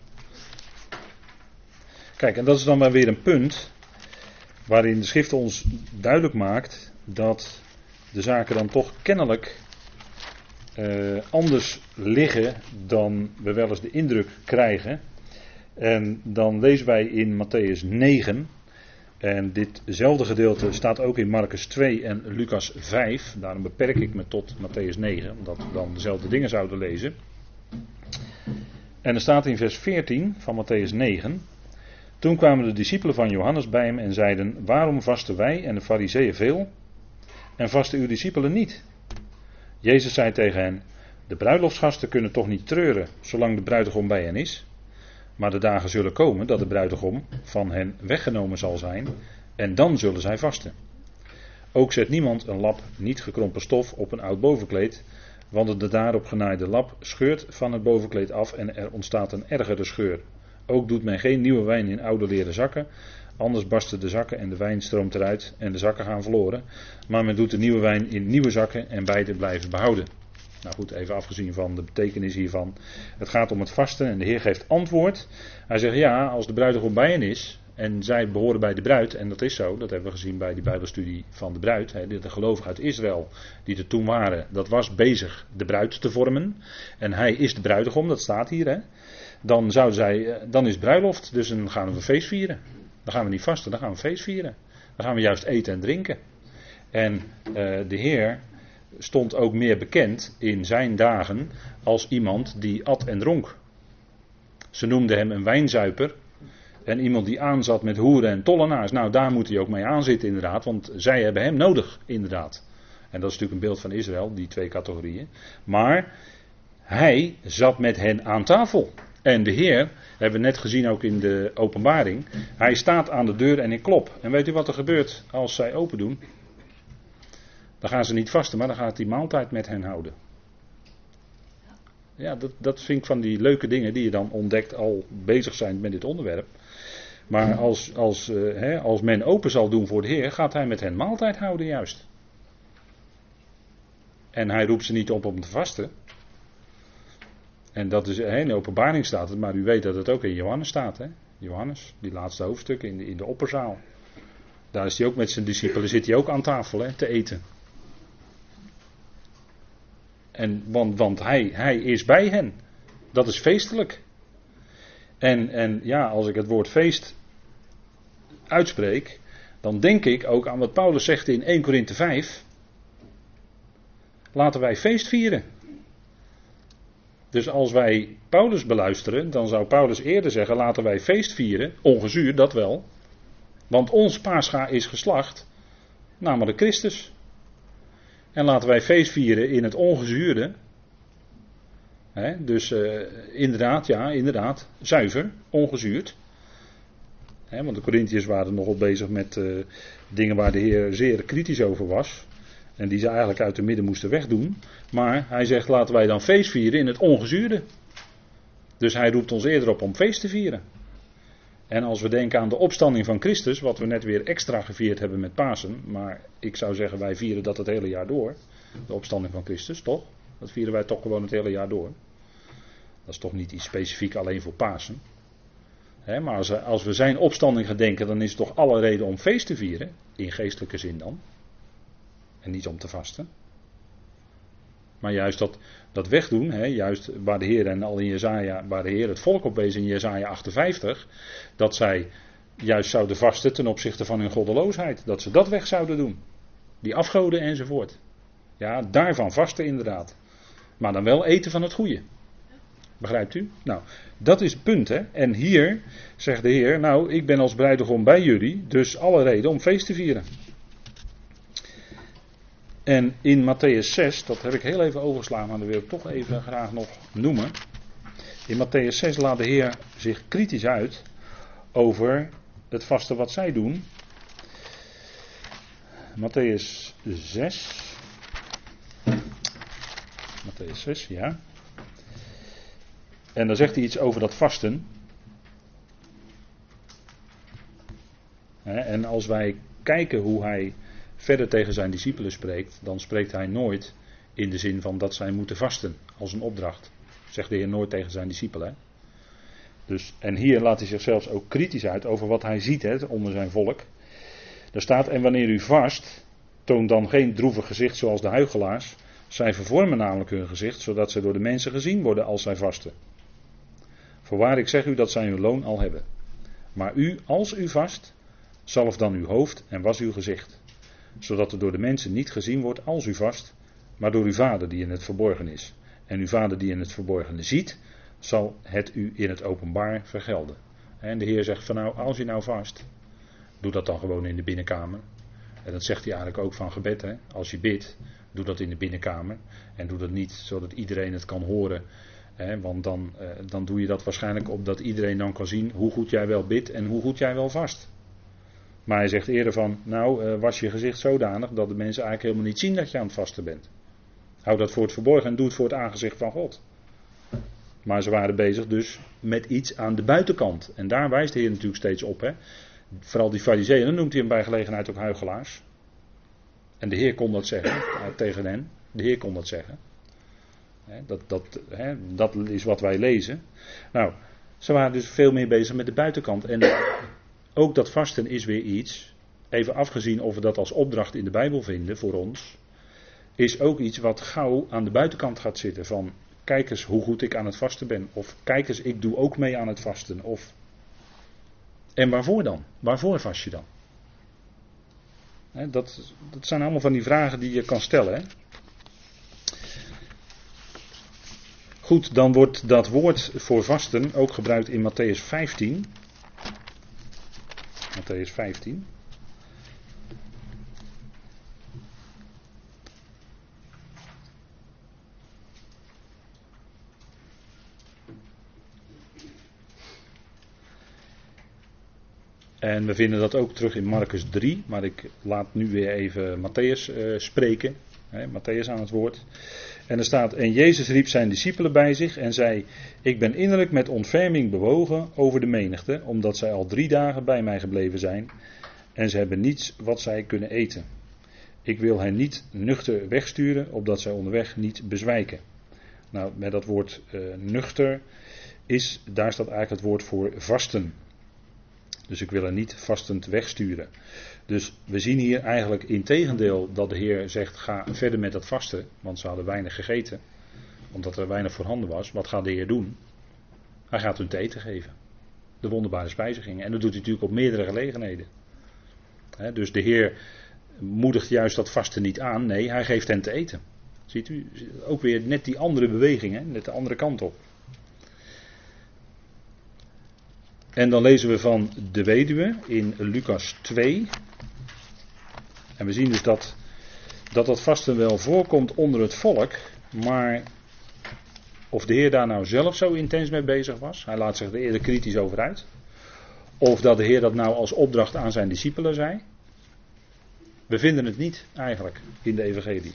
Kijk, en dat is dan maar weer een punt waarin de schrift ons duidelijk maakt dat de zaken dan toch kennelijk anders liggen dan we wel eens de indruk krijgen. En dan lezen wij in Mattheüs 9. En ditzelfde gedeelte staat ook in Marcus 2 en Lucas 5. Daarom beperk ik me tot Mattheüs 9, omdat we dan dezelfde dingen zouden lezen. En er staat in vers 14 van Mattheüs 9. Toen kwamen de discipelen van Johannes bij hem en zeiden: waarom vasten wij en de Farizeeën veel en vasten uw discipelen niet? Jezus zei tegen hen: de bruiloftsgasten kunnen toch niet treuren zolang de bruidegom bij hen is? Maar de dagen zullen komen dat de bruidegom van hen weggenomen zal zijn en dan zullen zij vasten. Ook zet niemand een lap niet gekrompen stof op een oud bovenkleed, want de daarop genaaide lap scheurt van het bovenkleed af en er ontstaat een ergere scheur. Ook doet men geen nieuwe wijn in oude leren zakken, anders barsten de zakken en de wijn stroomt eruit en de zakken gaan verloren. Maar men doet de nieuwe wijn in nieuwe zakken en beide blijven behouden. Nou goed, even afgezien van de betekenis hiervan. Het gaat om het vasten en de Heer geeft antwoord. Hij zegt ja, als de bruidegom bij hen is En zij behoren bij de bruid, en dat is zo, dat hebben we gezien bij die bijbelstudie van de bruid. De gelovigen uit Israël die er toen waren, dat was bezig de bruid te vormen. En hij is de bruidegom, dat staat hier. Dan is het bruiloft, dus dan gaan we een feest vieren. Dan gaan we niet vasten, dan gaan we een feest vieren. Dan gaan we juist eten en drinken. En de Heer stond ook meer bekend in zijn dagen als iemand die at en dronk. Ze noemden hem een wijnzuiper. En iemand die aanzat met hoeren en tollenaars. Nou, daar moet hij ook mee aanzitten inderdaad. Want zij hebben hem nodig inderdaad. En dat is natuurlijk een beeld van Israël, die twee categorieën. Maar hij zat met hen aan tafel. En de Heer, hebben we net gezien ook in de openbaring. Hij staat aan de deur en ik klop. En weet u wat er gebeurt als zij open doen? Dan gaan ze niet vasten, maar dan gaat hij maaltijd met hen houden. Ja, dat vind ik van die leuke dingen die je dan ontdekt al bezig zijn met dit onderwerp. Maar als men open zal doen voor de Heer, gaat hij met hen maaltijd houden juist. En hij roept ze niet op om te vasten. En dat is, in de openbaring staat het, maar u weet dat het ook in Johannes staat. Hè? Johannes, die laatste hoofdstuk in de opperzaal. Daar is hij ook met zijn discipelen, zit hij ook aan tafel te eten. Want hij is bij hen. Dat is feestelijk. En ja, als ik het woord feest uitspreek, dan denk ik ook aan wat Paulus zegt in 1 Korinthe 5. Laten wij feest vieren. Dus als wij Paulus beluisteren, dan zou Paulus eerder zeggen, laten wij feest vieren, ongezuurd, dat wel. Want ons Pascha is geslacht, namelijk Christus. En laten wij feest vieren in het ongezuurde. Dus inderdaad, zuiver, ongezuurd. Want de Corinthiërs waren nogal bezig met dingen waar de Heer zeer kritisch over was. En die ze eigenlijk uit de midden moesten wegdoen. Maar hij zegt, laten wij dan feest vieren in het ongezuurde. Dus hij roept ons eerder op om feest te vieren. En als we denken aan de opstanding van Christus, wat we net weer extra gevierd hebben met Pasen. Maar ik zou zeggen, wij vieren dat het hele jaar door. De opstanding van Christus, toch? Dat vieren wij toch gewoon het hele jaar door. Dat is toch niet iets specifiek alleen voor Pasen. Maar als we zijn opstanding gedenken, dan is het toch alle reden om feest te vieren. In geestelijke zin dan. En niet om te vasten. Maar juist dat wegdoen, juist waar de Heer en al in Jesaja, waar de Heer het volk op wees in Jesaja 58, dat zij juist zouden vasten ten opzichte van hun goddeloosheid. Dat ze dat weg zouden doen. Die afgoden enzovoort. Ja, daarvan vasten inderdaad. Maar dan wel eten van het goede. Begrijpt u? Nou, dat is het punt. En hier zegt de Heer, nou, ik ben als bruidegom bij jullie, dus alle reden om feest te vieren. En in Matthäus 6, dat heb ik heel even overgeslagen, maar dat wil ik toch even graag nog noemen. In Matthäus 6 laat de Heer zich kritisch uit over het vasten wat zij doen. Matthäus 6. Matthäus 6, ja. En dan zegt hij iets over dat vasten. En als wij kijken hoe hij verder tegen zijn discipelen spreekt, dan spreekt hij nooit in de zin van dat zij moeten vasten als een opdracht. Zegt de Heer nooit tegen zijn discipelen. Dus, en hier laat hij zichzelf ook kritisch uit over wat hij ziet onder zijn volk. Daar staat, en wanneer u vast, toon dan geen droevig gezicht zoals de huichelaars. Zij vervormen namelijk hun gezicht, zodat zij door de mensen gezien worden als zij vasten. Voorwaar, ik zeg u dat zij hun loon al hebben. Maar u, als u vast, zalf dan uw hoofd en was uw gezicht. Zodat er door de mensen niet gezien wordt als u vast, maar door uw Vader die in het verborgen is. En uw Vader die in het verborgene ziet, zal het u in het openbaar vergelden. En de Heer zegt van nou, als je nou vast, doe dat dan gewoon in de binnenkamer. En dat zegt hij eigenlijk ook van gebed. Als je bidt, doe dat in de binnenkamer. En doe dat niet zodat iedereen het kan horen. Want dan doe je dat waarschijnlijk opdat iedereen dan kan zien hoe goed jij wel bidt en hoe goed jij wel vast. Maar hij zegt eerder van, nou was je gezicht zodanig dat de mensen eigenlijk helemaal niet zien dat je aan het vasten bent. Hou dat voor het verborgen en doe het voor het aangezicht van God. Maar ze waren bezig dus met iets aan de buitenkant. En daar wijst de Heer natuurlijk steeds op. Vooral die farizeeën, dan noemt hij hem bij gelegenheid ook huichelaars. En de Heer kon dat zeggen tegen hen. De Heer kon dat zeggen. Dat is wat wij lezen. Nou, ze waren dus veel meer bezig met de buitenkant. En ook dat vasten is weer iets, even afgezien of we dat als opdracht in de Bijbel vinden voor ons, is ook iets wat gauw aan de buitenkant gaat zitten van, kijk eens hoe goed ik aan het vasten ben. Of kijk eens, ik doe ook mee aan het vasten. En waarvoor dan? Waarvoor vast je dan? Dat zijn allemaal van die vragen die je kan stellen. Hè? Goed, dan wordt dat woord voor vasten ook gebruikt in Mattheüs 15. Mattheüs 15. En we vinden dat ook terug in Marcus 3, maar ik laat nu weer even Matthäus spreken. Matthäus aan het woord. En er staat, en Jezus riep zijn discipelen bij zich en zei, ik ben innerlijk met ontferming bewogen over de menigte, omdat zij al 3 dagen bij mij gebleven zijn en ze hebben niets wat zij kunnen eten. Ik wil hen niet nuchter wegsturen, opdat zij onderweg niet bezwijken. Nou, met dat woord nuchter daar staat eigenlijk het woord voor vasten. Dus ik wil hen niet vastend wegsturen. Dus we zien hier eigenlijk integendeel dat de Heer zegt, ga verder met dat vasten. Want ze hadden weinig gegeten. Omdat er weinig voorhanden was. Wat gaat de Heer doen? Hij gaat hun te eten geven. De wonderbare spijzigingen. En dat doet hij natuurlijk op meerdere gelegenheden. Dus de Heer moedigt juist dat vasten niet aan. Nee, hij geeft hen te eten. Ziet u? Ook weer net die andere beweging. Net de andere kant op. En dan lezen we van de weduwe in Lucas 2. En we zien dus dat vasten wel voorkomt onder het volk. Maar of de Heer daar nou zelf zo intens mee bezig was. Hij laat zich er eerder kritisch over uit. Of dat de Heer dat nou als opdracht aan zijn discipelen zei. We vinden het niet eigenlijk in de evangelie.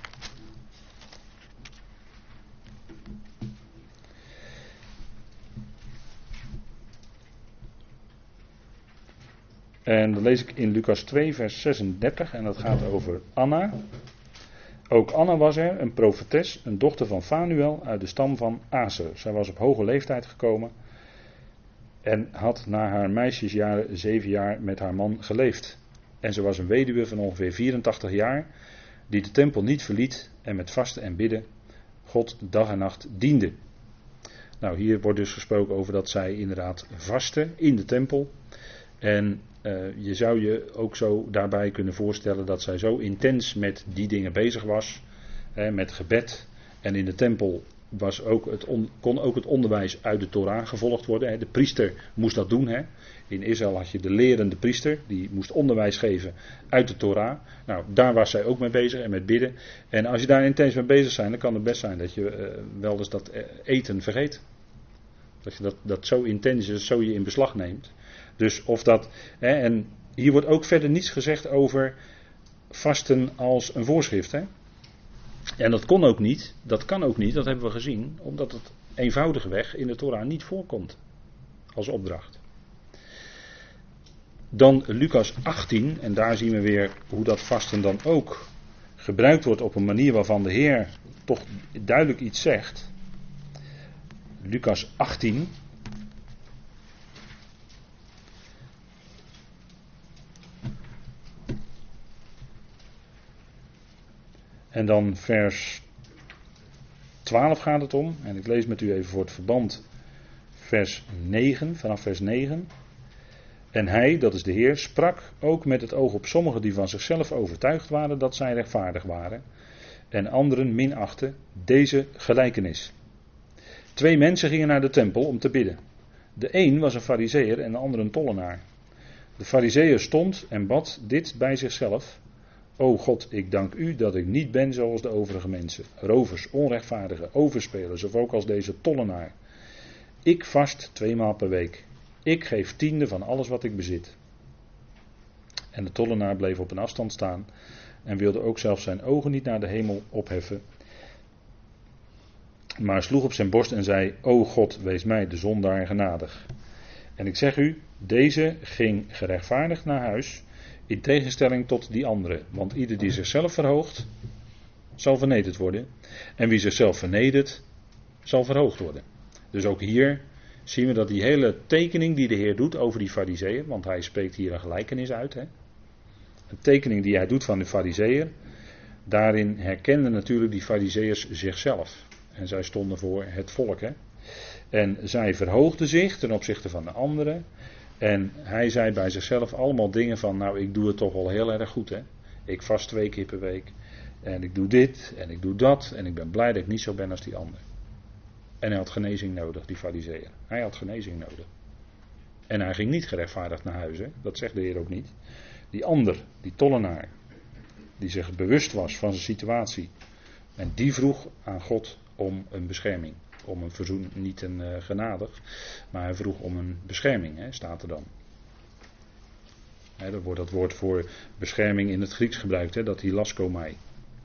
En dan lees ik in Lucas 2 vers 36 en dat gaat over Anna. Ook Anna was er, een profetes, een dochter van Fanuel uit de stam van Aser. Zij was op hoge leeftijd gekomen en had na haar meisjesjaren 7 jaar met haar man geleefd. En ze was een weduwe van ongeveer 84 jaar die de tempel niet verliet en met vasten en bidden God dag en nacht diende. Nou, hier wordt dus gesproken over dat zij inderdaad vasten in de tempel. En je zou je ook zo daarbij kunnen voorstellen dat zij zo intens met die dingen bezig was. Met gebed. En in de tempel kon ook het onderwijs uit de Torah gevolgd worden. De priester moest dat doen. In Israël had je de lerende priester. Die moest onderwijs geven uit de Torah. Nou, daar was zij ook mee bezig en met bidden. En als je daar intens mee bezig bent, dan kan het best zijn dat je wel eens dat eten vergeet. Dat je dat zo intens is, zo je in beslag neemt. Dus of dat, en hier wordt ook verder niets gezegd over vasten als een voorschrift. En dat kon ook niet, dat kan ook niet, dat hebben we gezien, omdat het eenvoudigweg in de Torah niet voorkomt als opdracht. Dan Lucas 18, en daar zien we weer hoe dat vasten dan ook gebruikt wordt op een manier waarvan de Heer toch duidelijk iets zegt. Lucas 18. En dan vers 12 gaat het om. En ik lees met u even voor het verband vers 9, vanaf vers 9. En hij, dat is de Heer, sprak ook met het oog op sommigen die van zichzelf overtuigd waren dat zij rechtvaardig waren. En anderen minachten deze gelijkenis. 2 mensen gingen naar de tempel om te bidden. De een was een farizeeër en de ander een tollenaar. De farizeeër stond en bad dit bij zichzelf. O God, ik dank u dat ik niet ben zoals de overige mensen. Rovers, onrechtvaardigen, overspelers of ook als deze tollenaar. Ik vast 2 maal per week. Ik geef 10e van alles wat ik bezit. En de tollenaar bleef op een afstand staan en wilde ook zelfs zijn ogen niet naar de hemel opheffen. Maar sloeg op zijn borst en zei, O God, wees mij de zondaar genadig. En ik zeg u, deze ging gerechtvaardigd naar huis, in tegenstelling tot die andere. Want ieder die zichzelf verhoogt, zal vernederd worden. En wie zichzelf vernedert, zal verhoogd worden. Dus ook hier zien we dat die hele tekening die de Heer doet over die Farizeeën, want hij spreekt hier een gelijkenis uit. Hè? Een tekening die hij doet van de Farizeeën, daarin herkenden natuurlijk die Farizeeërs zichzelf. En zij stonden voor het volk. Hè? En zij verhoogden zich ten opzichte van de anderen. En hij zei bij zichzelf allemaal dingen van, nou ik doe het toch wel heel erg goed. Hè? Ik vast 2 keer per week. En ik doe dit en ik doe dat. En ik ben blij dat ik niet zo ben als die ander. En hij had genezing nodig, die Farizeeër. Hij had genezing nodig. En hij ging niet gerechtvaardigd naar huis. Hè? Dat zegt de Heer ook niet. Die ander, die tollenaar. Die zich bewust was van zijn situatie. En die vroeg aan God om een bescherming. Om een verzoening, niet een genadig. Maar hij vroeg om een bescherming, hè, staat er dan. Hè, dan wordt dat woord voor bescherming in het Grieks gebruikt. Hè, dat hilaskomai.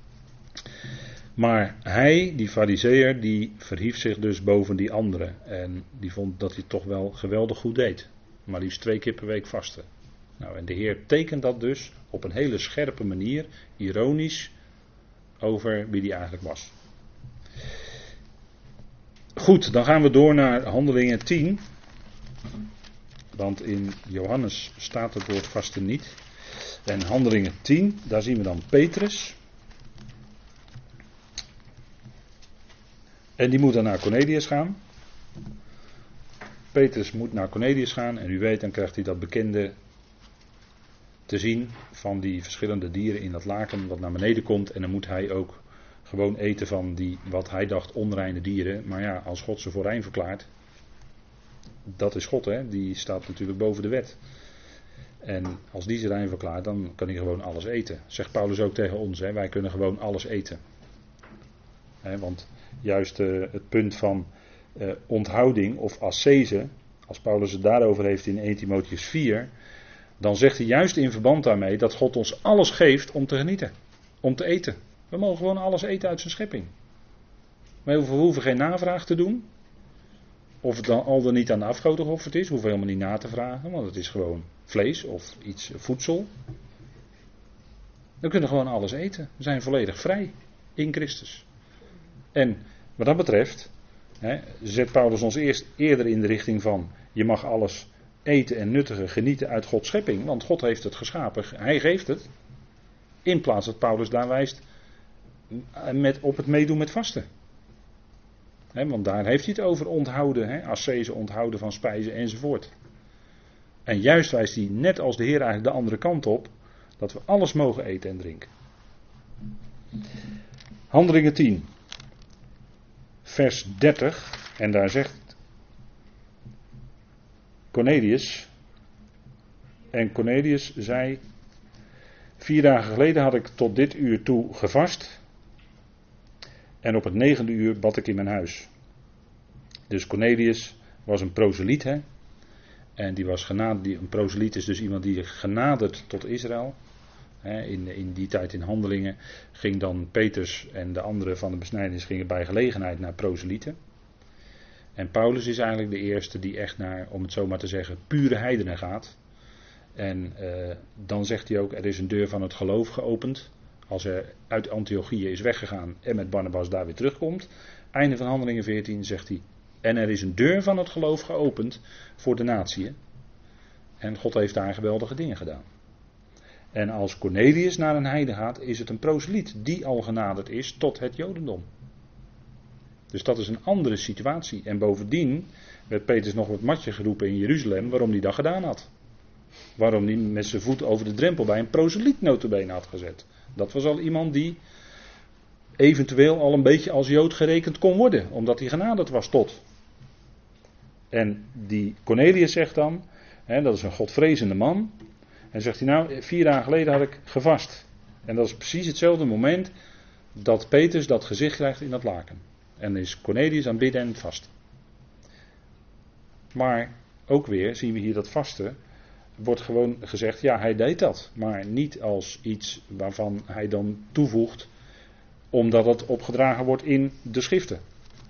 Maar hij, die Farizeeër, die verhief zich dus boven die anderen. En die vond dat hij het toch wel geweldig goed deed. Maar liefst 2 keer per week vasten. Nou, en de Heer tekent dat dus op een hele scherpe manier, ironisch, over wie die eigenlijk was. Goed, dan gaan we door naar Handelingen 10. Want in Johannes staat het woord vasten niet. En Handelingen 10, daar zien we dan Petrus. En die moet dan naar Cornelius gaan. Petrus moet naar Cornelius gaan. En u weet, dan krijgt hij dat bekende te zien van die verschillende dieren in dat laken wat naar beneden komt. En dan moet hij ook gewoon eten van die, wat hij dacht, onreine dieren. Maar ja, als God ze voor rein verklaart, dat is God, hè? Die staat natuurlijk boven de wet. En als die ze rein verklaart, dan kan hij gewoon alles eten. Zegt Paulus ook tegen ons, hè? Wij kunnen gewoon alles eten. Hè, want juist het punt van onthouding of ascese, als Paulus het daarover heeft in 1 Timotheüs 4, dan zegt hij juist in verband daarmee dat God ons alles geeft om te genieten, om te eten. We mogen gewoon alles eten uit zijn schepping. We hoeven geen navraag te doen. Of het dan al dan niet aan de afgoden geofferd is, hoeven we helemaal niet na te vragen, want het is gewoon vlees of iets voedsel. We kunnen gewoon alles eten. We zijn volledig vrij in Christus. En wat dat betreft, zet Paulus ons eerder in de richting van, je mag alles eten en nuttige genieten uit Gods schepping, want God heeft het geschapen, hij geeft het. In plaats dat Paulus daar wijst op het meedoen met vasten. Want daar heeft hij het over onthouden, ascese, onthouden van spijzen enzovoort. En juist wijst hij net als de Heer eigenlijk de andere kant op, dat we alles mogen eten en drinken. Handelingen 10, vers 30, en daar zegt Cornelius, en Cornelius zei, 4 dagen geleden had ik tot dit uur toe gevast, en op het 9e uur bad ik in mijn huis. Dus Cornelius was een proseliet, hè? En die was een proseliet is dus iemand die genaderd tot Israël. In die tijd in Handelingen ging dan Petrus en de anderen van de besnijdenis gingen bij gelegenheid naar proselieten. En Paulus is eigenlijk de eerste die echt naar, om het zo maar te zeggen, pure heidenen gaat. En dan zegt hij ook, er is een deur van het geloof geopend. Als hij uit Antiochië is weggegaan en met Barnabas daar weer terugkomt. Einde van Handelingen 14 zegt hij, en er is een deur van het geloof geopend voor de natieën. En God heeft daar geweldige dingen gedaan. En als Cornelius naar een heide gaat, is het een proseliet die al genaderd is tot het Jodendom. Dus dat is een andere situatie. En bovendien werd Petrus nog wat matje geroepen in Jeruzalem waarom hij dat gedaan had. Waarom hij met zijn voet over de drempel bij een proseliet nota bene had gezet. Dat was al iemand die eventueel al een beetje als Jood gerekend kon worden, omdat hij genaderd was tot. En die Cornelius zegt dan, dat is een godvrezende man. En zegt hij nou, 4 dagen geleden had ik gevast. En dat is precies hetzelfde moment dat Petrus dat gezicht krijgt in dat laken. En dan is Cornelius aan het bidden en het vasten. Maar ook weer zien we hier dat vasten. Wordt gewoon gezegd, ja hij deed dat. Maar niet als iets waarvan hij dan toevoegt, omdat het opgedragen wordt in de schriften.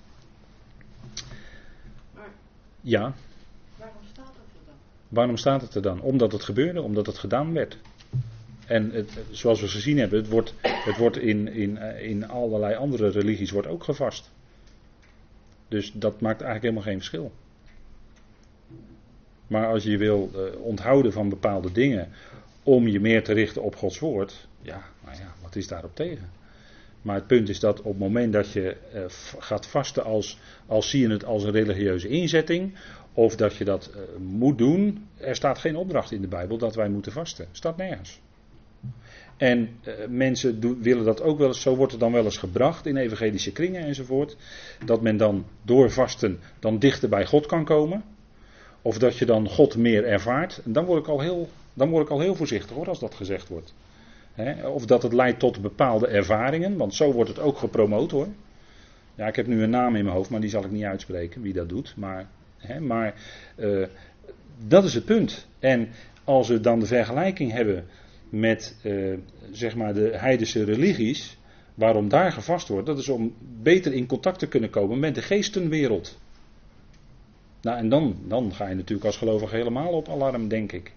Maar, ja. Waarom staat het er dan? Waarom staat het er dan? Omdat het gebeurde, omdat het gedaan werd. En zoals we gezien hebben, het wordt in allerlei andere religies wordt ook gevast. Dus dat maakt eigenlijk helemaal geen verschil. Maar als je wil onthouden van bepaalde dingen om je meer te richten op Gods woord, ja, nou ja, wat is daarop tegen? Maar het punt is dat op het moment dat je gaat vasten als zie je het als een religieuze inzetting, of dat je dat moet doen, er staat geen opdracht in de Bijbel dat wij moeten vasten. Staat nergens. En mensen willen dat ook wel eens, zo wordt het dan wel eens gebracht in evangelische kringen enzovoort, dat men dan door vasten dan dichter bij God kan komen. Of dat je dan God meer ervaart. En dan word ik al heel voorzichtig hoor, als dat gezegd wordt. Of dat het leidt tot bepaalde ervaringen, want zo wordt het ook gepromoot hoor. Ja, ik heb nu een naam in mijn hoofd, maar die zal ik niet uitspreken wie dat doet. Maar dat is het punt. En als we dan de vergelijking hebben met zeg maar de heidense religies, waarom daar gevast wordt, dat is om beter in contact te kunnen komen met de geestenwereld. Nou, en dan ga je natuurlijk als gelovige helemaal op alarm, denk ik.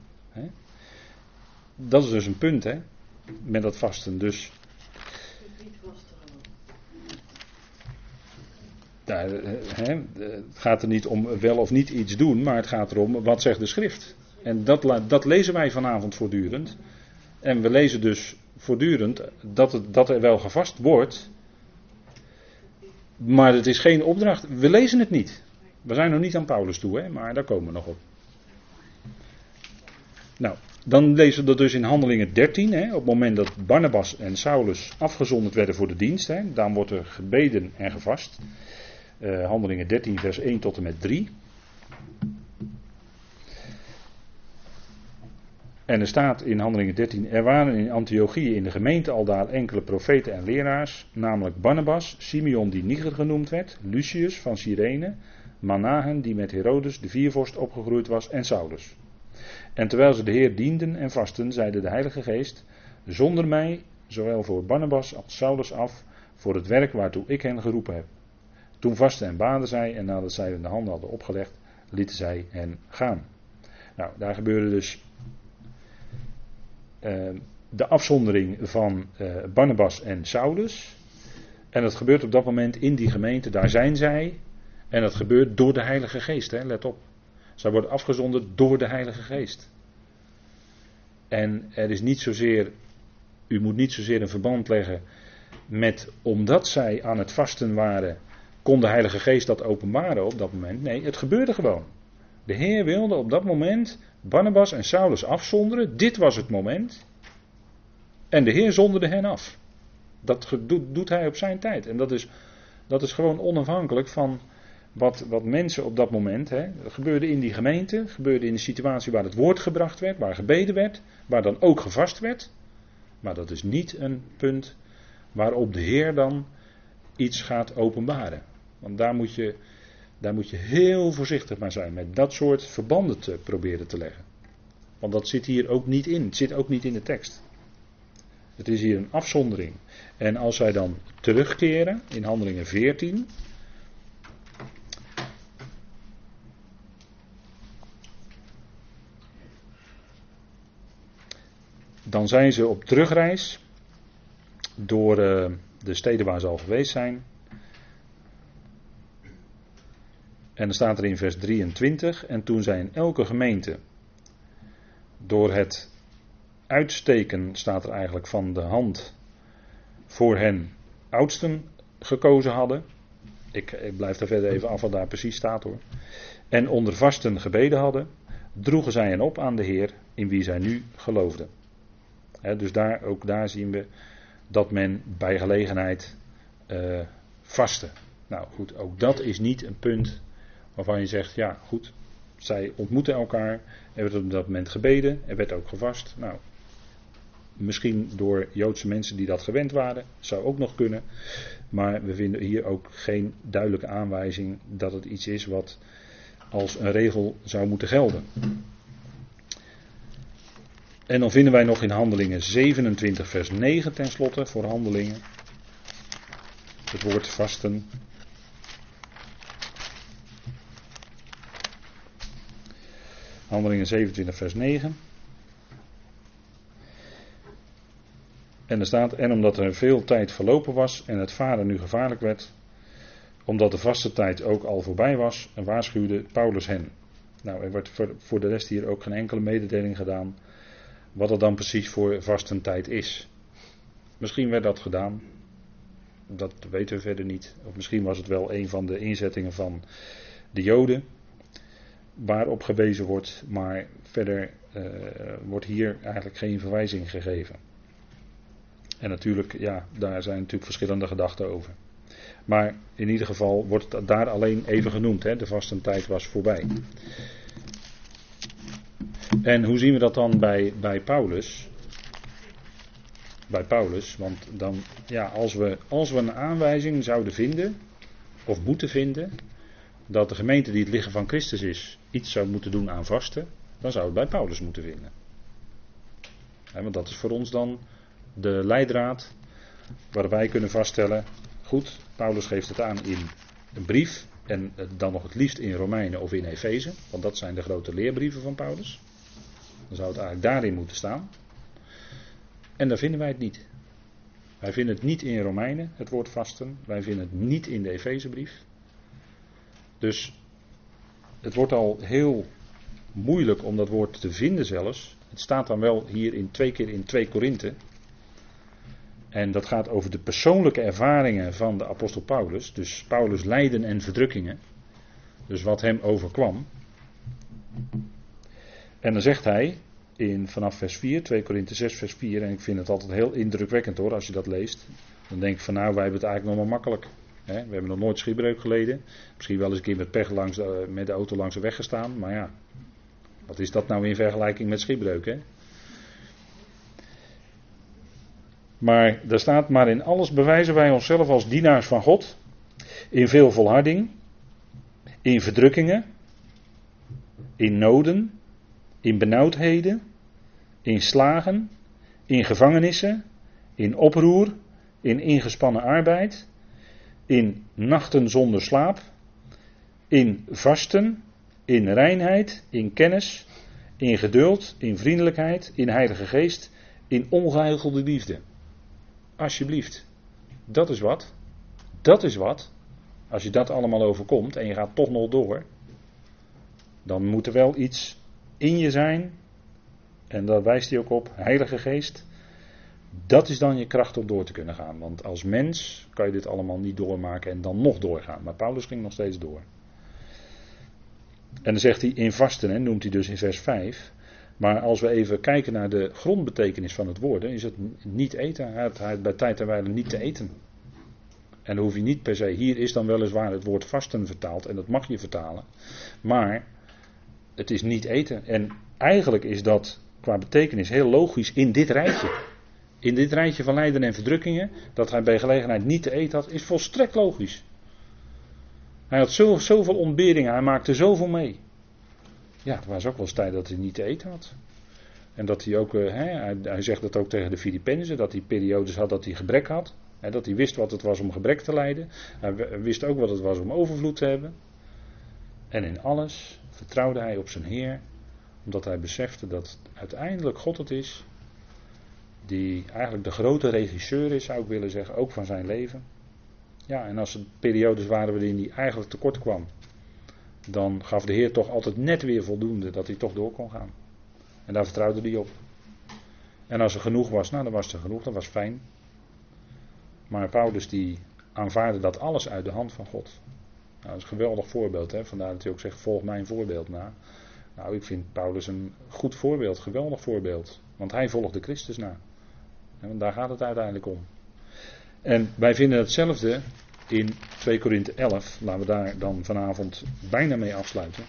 Dat is dus een punt, hè, met dat vasten. Dus het gaat er niet om wel of niet iets doen, maar het gaat erom wat zegt de schrift. En dat lezen wij vanavond voortdurend. En we lezen dus voortdurend dat er wel gevast wordt, maar het is geen opdracht. We lezen het niet. We zijn nog niet aan Paulus toe, hè, maar daar komen we nog op. Nou, dan lezen we dat dus in Handelingen 13, hè, op het moment dat Barnabas en Saulus afgezonderd werden voor de dienst. Hè, dan wordt er gebeden en gevast. Handelingen 13 vers 1 tot en met 3. En er staat in Handelingen 13, er waren in Antiochië in de gemeente aldaar enkele profeten en leraars, namelijk Barnabas, Simeon die Niger genoemd werd, Lucius van Cyrene, Manahen die met Herodes de viervorst opgegroeid was en Saulus. En terwijl ze de Heer dienden en vasten, zeide de Heilige Geest, zonder mij, zowel voor Barnabas als Saulus af, voor het werk waartoe ik hen geroepen heb. Toen vasten en baden zij, en nadat zij hun de handen hadden opgelegd, lieten zij hen gaan. Nou, daar gebeurde dus de afzondering van Barnabas en Saulus. En dat gebeurt op dat moment in die gemeente, daar zijn zij. En dat gebeurt door de Heilige Geest, hè, let op. Zij worden afgezonderd door de Heilige Geest. En er is niet zozeer, u moet niet zozeer een verband leggen met, omdat zij aan het vasten waren, kon de Heilige Geest dat openbaren op dat moment. Nee, het gebeurde gewoon. De Heer wilde op dat moment Barnabas en Saulus afzonderen. Dit was het moment. En de Heer zonderde hen af. Dat doet hij op zijn tijd. En dat is gewoon onafhankelijk van wat mensen op dat moment, hè, gebeurde in die gemeente, gebeurde in de situatie waar het woord gebracht werd, waar gebeden werd, waar dan ook gevast werd. Maar dat is niet een punt waarop de Heer dan iets gaat openbaren. Want daar moet je heel voorzichtig maar zijn met dat soort verbanden te proberen te leggen. Want dat zit hier ook niet in. Het zit ook niet in de tekst. Het is hier een afzondering. En als zij dan terugkeren in Handelingen 14. Dan zijn ze op terugreis door de steden waar ze al geweest zijn. En dan staat er in vers 23, en toen zij in elke gemeente door het uitsteken, staat er eigenlijk, van de hand voor hen oudsten gekozen hadden. Ik blijf daar verder even af wat daar precies staat hoor. En onder vasten gebeden hadden, droegen zij hen op aan de Heer in wie zij nu geloofden. Dus ook daar zien we dat men bij gelegenheid vastte. Nou goed, ook dat is niet een punt waarvan je zegt, ja goed, zij ontmoeten elkaar, er werd op dat moment gebeden, er werd ook gevast. Nou, misschien door Joodse mensen die dat gewend waren, zou ook nog kunnen. Maar we vinden hier ook geen duidelijke aanwijzing dat het iets is wat als een regel zou moeten gelden. En dan vinden wij nog in Handelingen 27 vers 9 tenslotte voor Handelingen. Het woord vasten. Handelingen 27 vers 9. En er staat, en omdat er veel tijd verlopen was en het varen nu gevaarlijk werd, omdat de vaste tijd ook al voorbij was, en waarschuwde Paulus hen. Nou, er wordt voor de rest hier ook geen enkele mededeling gedaan wat het dan precies voor vastentijd is. Misschien werd dat gedaan, dat weten we verder niet. Of misschien was het wel een van de inzettingen van de Joden waarop gewezen wordt, maar verder wordt hier eigenlijk geen verwijzing gegeven. En natuurlijk, ja, daar zijn natuurlijk verschillende gedachten over. Maar in ieder geval wordt het daar alleen even genoemd, hè? De vastentijd was voorbij. En hoe zien we dat dan bij Paulus? Bij Paulus, want dan, ja, als we een aanwijzing zouden vinden, of moeten vinden, dat de gemeente die het lichaam van Christus is, iets zou moeten doen aan vasten, dan zou het bij Paulus moeten vinden. Want dat is voor ons dan de leidraad, waar wij kunnen vaststellen, goed, Paulus geeft het aan in een brief, en dan nog het liefst in Romeinen of in Efeze, want dat zijn de grote leerbrieven van Paulus. Dan zou het eigenlijk daarin moeten staan. En daar vinden wij het niet. Wij vinden het niet in Romeinen, het woord vasten. Wij vinden het niet in de Efezebrief. Dus het wordt al heel moeilijk om dat woord te vinden zelfs. Het staat dan wel hier in 2 keer in 2 Korinthe. En dat gaat over de persoonlijke ervaringen van de apostel Paulus. Dus Paulus' lijden en verdrukkingen. Dus wat hem overkwam. En dan zegt hij vanaf vers 4, 2 Korinthe 6 vers 4. En ik vind het altijd heel indrukwekkend hoor, als je dat leest. Dan denk ik van nou, wij hebben het eigenlijk nog maar makkelijk. We hebben nog nooit schipbreuk geleden. Misschien wel eens een keer met pech met de auto langs de weg gestaan. Maar ja, wat is dat nou in vergelijking met schipbreuk, hè? Maar daar staat, maar in alles bewijzen wij onszelf als dienaars van God. In veel volharding. In verdrukkingen. In noden. In benauwdheden. In slagen. In gevangenissen. In oproer. In ingespannen arbeid. In nachten zonder slaap. In vasten. In reinheid. In kennis. In geduld. In vriendelijkheid. In heilige geest. In ongehuichelde liefde. Alsjeblieft. Dat is wat. Dat is wat. Als je dat allemaal overkomt en je gaat toch nog door. Dan moet er wel iets in je zijn. En daar wijst hij ook op. Heilige Geest. Dat is dan je kracht om door te kunnen gaan. Want als mens kan je dit allemaal niet doormaken en dan nog doorgaan. Maar Paulus ging nog steeds door. En dan zegt hij in vasten, noemt hij dus in vers 5. Maar als we even kijken naar de grondbetekenis van het woord, is het niet eten. Het bij tijd en wijle niet te eten. En dan hoef je niet per se, hier is dan weliswaar het woord vasten vertaald en dat mag je vertalen. Maar het is niet eten. En eigenlijk is dat qua betekenis heel logisch in dit rijtje. In dit rijtje van lijden en verdrukkingen, dat hij bij gelegenheid niet te eten had, is volstrekt logisch. Hij had zoveel ontberingen, hij maakte zoveel mee. Ja, er was ook wel eens tijd dat hij niet te eten had. En dat hij ook, hij zegt dat ook tegen de Filippenzen, dat hij periodes had dat hij gebrek had. Dat hij wist wat het was om gebrek te lijden. Hij wist ook wat het was om overvloed te hebben. En in alles vertrouwde hij op zijn Heer, omdat hij besefte dat uiteindelijk God het is, die eigenlijk de grote regisseur is, zou ik willen zeggen, ook van zijn leven. Ja, en als er periodes waren waarin hij eigenlijk tekort kwam, dan gaf de Heer toch altijd net weer voldoende dat hij toch door kon gaan. En daar vertrouwde hij op. En als er genoeg was, nou dan was er genoeg, dat was fijn. Maar Paulus die aanvaarde dat alles uit de hand van God. Nou, dat is een geweldig voorbeeld, hè? Vandaar dat hij ook zegt, volg mijn voorbeeld na. Nou, ik vind Paulus een goed voorbeeld, geweldig voorbeeld. Want hij volgde Christus na. En daar gaat het uiteindelijk om. En wij vinden hetzelfde in 2 Korinthe 11. Laten we daar dan vanavond bijna mee afsluiten.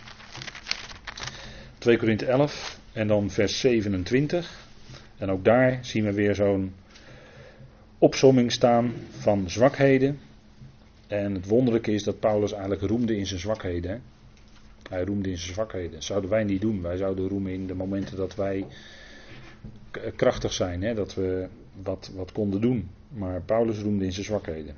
2 Korinthe 11 en dan vers 27. En ook daar zien we weer zo'n opsomming staan van zwakheden. En het wonderlijke is dat Paulus eigenlijk roemde in zijn zwakheden. Hè? Hij roemde in zijn zwakheden. Dat zouden wij niet doen. Wij zouden roemen in de momenten dat wij krachtig zijn. Hè? Dat we wat konden doen. Maar Paulus roemde in zijn zwakheden.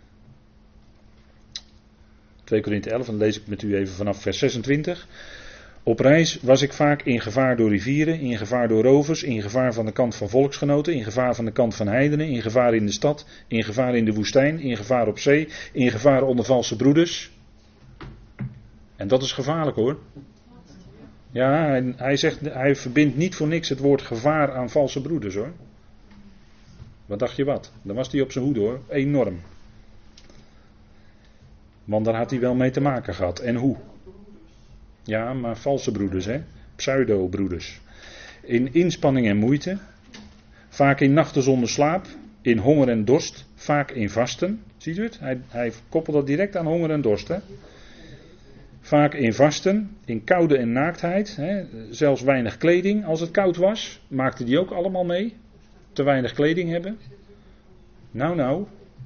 2 Korinthe 11, dan lees ik met u even vanaf vers 26. Op reis was ik vaak in gevaar door rivieren, in gevaar door rovers, in gevaar van de kant van volksgenoten, in gevaar van de kant van heidenen, in gevaar in de stad, in gevaar in de woestijn, in gevaar op zee, in gevaar onder valse broeders. En dat is gevaarlijk hoor. Ja, hij zegt, hij verbindt niet voor niks het woord gevaar aan valse broeders hoor. Wat dacht je wat? Dan was hij op zijn hoede hoor, enorm. Want daar had hij wel mee te maken gehad. En hoe? Ja, maar valse broeders hè, pseudo-broeders. In inspanning en moeite, vaak in nachten zonder slaap, in honger en dorst, vaak in vasten. Ziet u het? Hij koppelt dat direct aan honger en dorst hè. Vaak in vasten, in koude en naaktheid, hè, zelfs weinig kleding als het koud was, maakte die ook allemaal mee. Te weinig kleding hebben. Nou.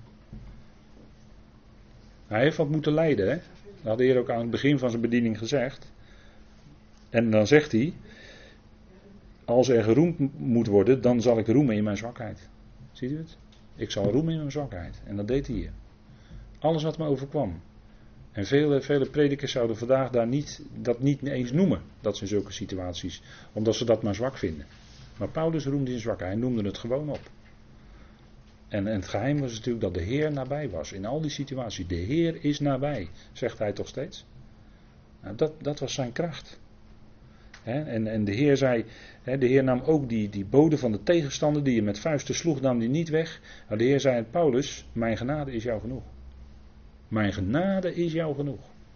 Hij heeft wat moeten lijden, hè. Dat had de Heer ook aan het begin van zijn bediening gezegd. En dan zegt hij, als er geroemd moet worden, dan zal ik roemen in mijn zwakheid. Ziet u het? Ik zal roemen in mijn zwakheid. En dat deed hij hier. Alles wat me overkwam. En vele predikers zouden vandaag dat niet eens noemen. Dat zijn zulke situaties. Omdat ze dat maar zwak vinden. Maar Paulus roemde zijn zwakheid. Hij noemde het gewoon op. En het geheim was natuurlijk dat de Heer nabij was. In al die situaties. De Heer is nabij. Zegt hij toch steeds. Nou, dat was zijn kracht. En de Heer zei. De Heer nam ook die bode van de tegenstander. Die je met vuisten sloeg. Nam die niet weg. Maar de Heer zei aan Paulus. Mijn genade is jou genoeg. Mijn genade is jou genoeg.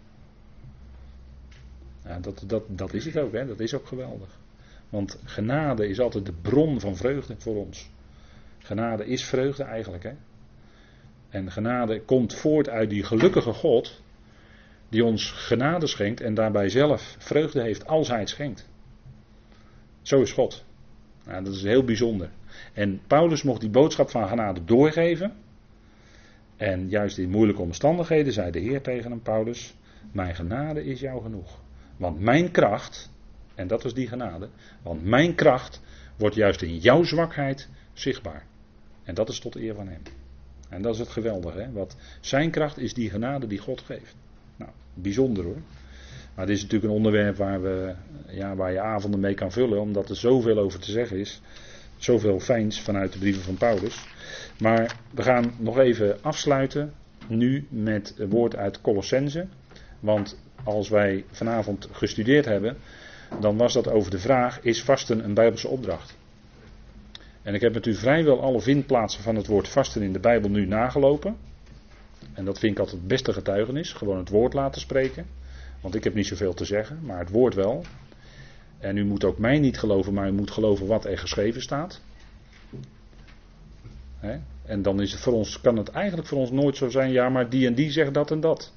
Ja, dat is het ook, hè? Dat is ook geweldig. Want genade is altijd de bron van vreugde voor ons. Genade is vreugde eigenlijk, hè? En genade komt voort uit die gelukkige God, die ons genade schenkt en daarbij zelf vreugde heeft als hij het schenkt. Zo is God. Ja, dat is heel bijzonder. En Paulus mocht die boodschap van genade doorgeven. En juist in moeilijke omstandigheden zei de Heer tegen hem, Paulus, mijn genade is jou genoeg. Want mijn kracht, en dat was die genade, want mijn kracht wordt juist in jouw zwakheid zichtbaar. En dat is tot eer van hem. En dat is het geweldige, hè? Want zijn kracht is die genade die God geeft. Nou, bijzonder hoor. Maar dit is natuurlijk een onderwerp waar je avonden mee kan vullen, omdat er zoveel over te zeggen is. Zoveel fijns vanuit de brieven van Paulus. Maar we gaan nog even afsluiten nu met het woord uit Colossense. Want als wij vanavond gestudeerd hebben, dan was dat over de vraag, is vasten een Bijbelse opdracht? En ik heb met u vrijwel alle vindplaatsen van het woord vasten in de Bijbel nu nagelopen. En dat vind ik altijd het beste getuigenis, gewoon het woord laten spreken. Want ik heb niet zoveel te zeggen, maar het woord wel. En u moet ook mij niet geloven, maar u moet geloven wat er geschreven staat. En dan is het kan het eigenlijk voor ons nooit zo zijn, ja maar die en die zegt dat en dat.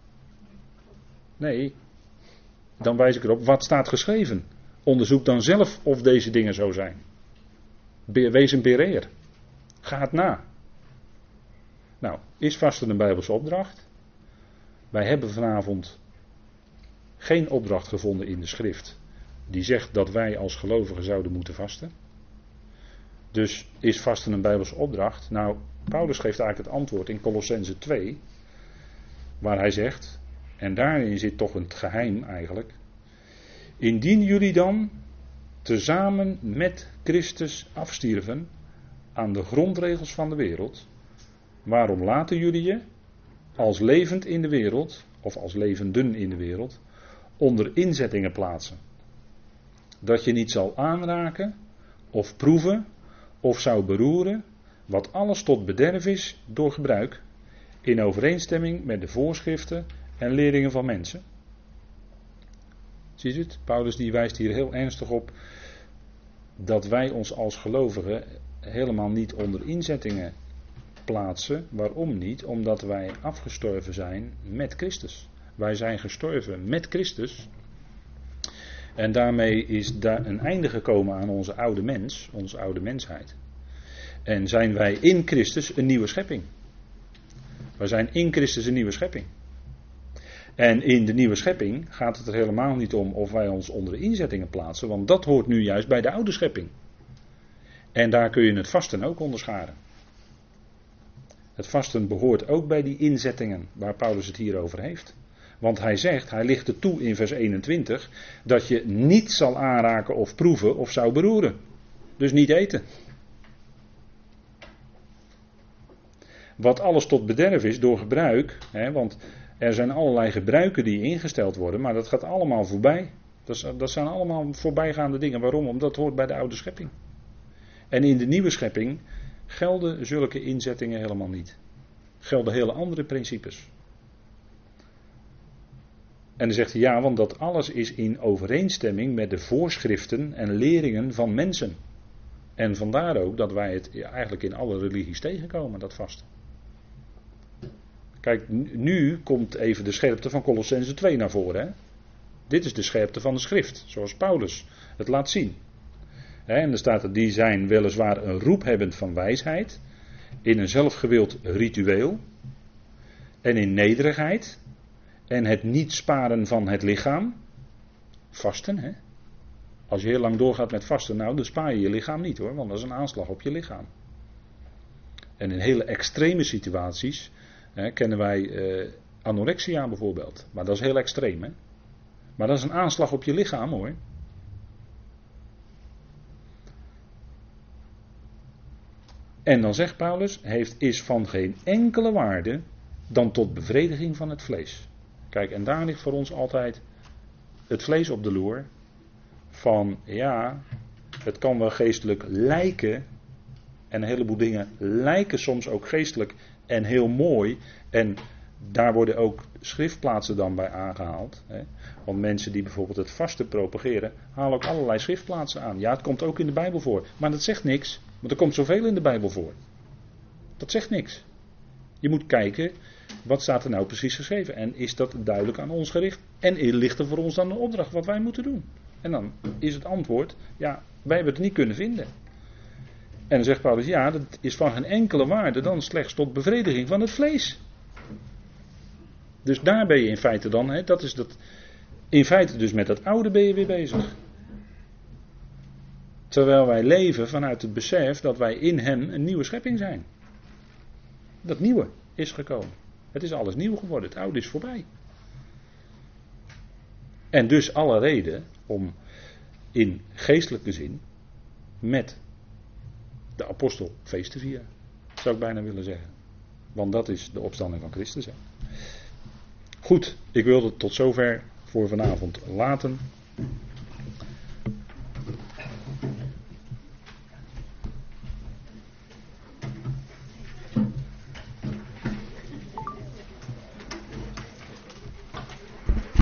Nee, dan wijs ik erop, wat staat geschreven? Onderzoek dan zelf of deze dingen zo zijn. Wees een bereer. Ga het na. Nou, is vasten een Bijbelse opdracht? Wij hebben vanavond geen opdracht gevonden in de schrift die zegt dat wij als gelovigen zouden moeten vasten. Dus is vasten een Bijbelse opdracht? Nou, Paulus geeft eigenlijk het antwoord in Colossense 2, waar hij zegt, en daarin zit toch een geheim eigenlijk, indien jullie dan tezamen met Christus afstierven aan de grondregels van de wereld, waarom laten jullie je als levend in de wereld, of als levenden in de wereld, onder inzettingen plaatsen? Dat je niet zal aanraken, of proeven, of zou beroeren, wat alles tot bederf is door gebruik, in overeenstemming met de voorschriften en leringen van mensen. Ziet u het? Paulus die wijst hier heel ernstig op dat wij ons als gelovigen helemaal niet onder inzettingen plaatsen. Waarom niet? Omdat wij afgestorven zijn met Christus. Wij zijn gestorven met Christus. En daarmee is daar een einde gekomen aan onze oude mens, onze oude mensheid. En zijn wij in Christus een nieuwe schepping. Wij zijn in Christus een nieuwe schepping. En in de nieuwe schepping gaat het er helemaal niet om of wij ons onder de inzettingen plaatsen, want dat hoort nu juist bij de oude schepping. En daar kun je het vasten ook onderscharen. Het vasten behoort ook bij die inzettingen waar Paulus het hier over heeft. Want hij zegt, hij licht het toe in vers 21, dat je niet zal aanraken of proeven of zou beroeren. Dus niet eten. Wat alles tot bederf is door gebruik, want er zijn allerlei gebruiken die ingesteld worden, maar dat gaat allemaal voorbij. Dat zijn allemaal voorbijgaande dingen. Waarom? Omdat het hoort bij de oude schepping. En in de nieuwe schepping gelden zulke inzettingen helemaal niet. Gelden hele andere principes. En dan zegt hij ja, want dat alles is in overeenstemming met de voorschriften en leringen van mensen. En vandaar ook dat wij het eigenlijk in alle religies tegenkomen, dat vasten. Kijk, nu komt even de scherpte van Colossenzen 2 naar voren. Hè? Dit is de scherpte van de schrift, zoals Paulus het laat zien. En er staat er, die zijn weliswaar een roep hebbend van wijsheid, in een zelfgewild ritueel, en in nederigheid, en het niet sparen van het lichaam. Vasten, hè. Als je heel lang doorgaat met vasten, nou, dan spaar je je lichaam niet hoor, want dat is een aanslag op je lichaam. En in hele extreme situaties kennen wij anorexia bijvoorbeeld, maar dat is heel extreem, hè. Maar dat is een aanslag op je lichaam hoor. En dan zegt Paulus, is van geen enkele waarde dan tot bevrediging van het vlees. Kijk, en daar ligt voor ons altijd het vlees op de loer. Van ja, het kan wel geestelijk lijken. En een heleboel dingen lijken soms ook geestelijk en heel mooi. En daar worden ook schriftplaatsen dan bij aangehaald. Hè. Want mensen die bijvoorbeeld het vasten propageren, halen ook allerlei schriftplaatsen aan. Ja, het komt ook in de Bijbel voor. Maar dat zegt niks. Want er komt zoveel in de Bijbel voor. Dat zegt niks. Je moet kijken, wat staat er nou precies geschreven? En is dat duidelijk aan ons gericht? En ligt er voor ons dan een opdracht wat wij moeten doen? En dan is het antwoord, ja, wij hebben het niet kunnen vinden. En dan zegt Paulus, ja, dat is van geen enkele waarde dan slechts tot bevrediging van het vlees. Dus daar ben je in feite dan, hè, dat is dat, in feite dus met dat oude ben je weer bezig. Terwijl wij leven vanuit het besef dat wij in hem een nieuwe schepping zijn. Dat nieuwe is gekomen. Het is alles nieuw geworden. Het oude is voorbij. En dus alle reden om in geestelijke zin met de apostel feest te vieren. Zou ik bijna willen zeggen. Want dat is de opstanding van Christus. Hè. Goed, ik wilde het tot zover voor vanavond laten.